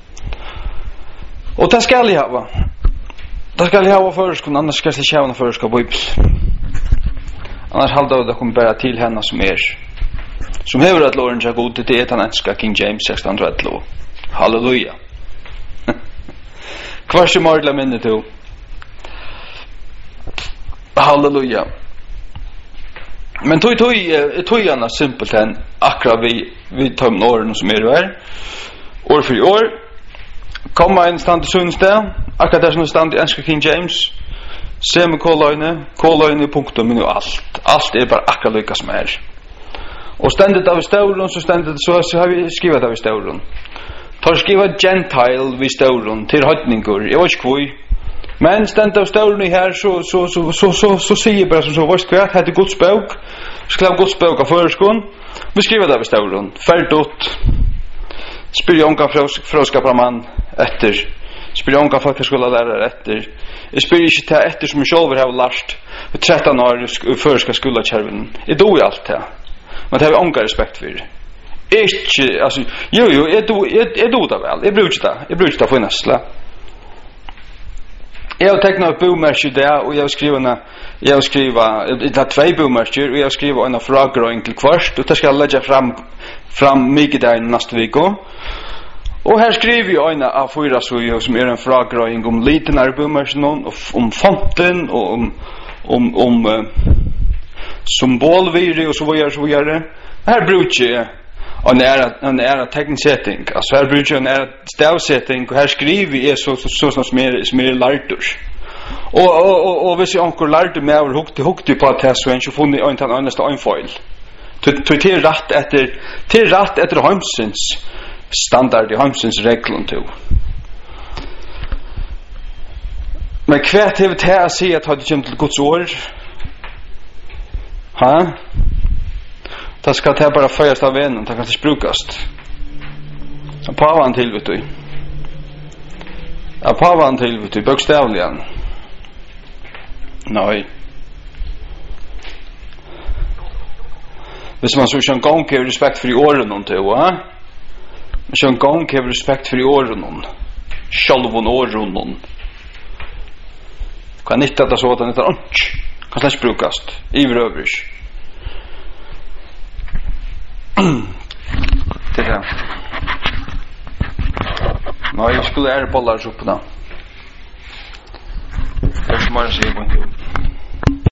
Och det ska jag ha. Det ska jag ha först kun annars ska jag ha först ska bibel. Annars halda det kommer bara till henne som som hever öll åren så gott det är den enska King James 16:11. Halleluja. Kvarsi mordla minnet du. Halleluja. Men tog gärna simpelt än akkurat vi tar med åren som här. År för år. Komma en stand i sundsdag. Akkurat där som stand i enska King James. Semikolöjne, punktum och allt. Allt är bara akkurat lika som här. Och ständigt av stauron så har vi skrivit av stauron. Tar skriva gentile vid stauron till höjtningar. Jag vet inte kvoi. Men ständigt av stauron i här så säger bara som så vad skvärt heter Guds bok. Skriv Guds bok av förskon. Vi skriver det av stauron. Färdigt. Spyr onka fråskaparman efter. Spyr onka folkhögskola lärare efter. Jag spyr inte till efter som jag själv har lärt. 13 år i förska skolakärven. Jag do i allt det. Men det har vi onka respekt för. Ikke, altså, jo, jeg do det vel. Jeg bruker det for næstle. Jeg har teknet et bomerker der, og jeg har skrivet, det er 2 bomerker, og jeg har skrivet en av fragrøying til kvart, og det skal jeg legge fram mye der i neste viko. Og her skriver vi øyne av 4 sujo som en fragrøying om liten arbeidsmarsjonen, om fonten, og om symbolviri og så videre. Her bruker jeg en æra teknisetting, altså her bruker jeg en æra stavsetting, og her skriver vi sånn som lærdur. Og hvis jeg anker lærdur med over hukte på at så har jeg ikke funnet en til eneste øynfeil. Til rett etter heimsins standard i heimsins reglene til. Men hva er det til å si at det kommer til Guds ord? Det skal det bare føyast av vennen, det kan ikke brukast. Pavan til, vet du. Pavan til, vet du, bokstavlig han. Nei. Hvis man så ikke en gang har respekt for i årene til, hvis en gang har respekt for i årene, sjalvun årene, kan nytta det så at han etter ånds, kan slett brukast, i vrøvrig. Det er det. Nei, jeg skulle bollar så på da. Det er som bare å si på en tur.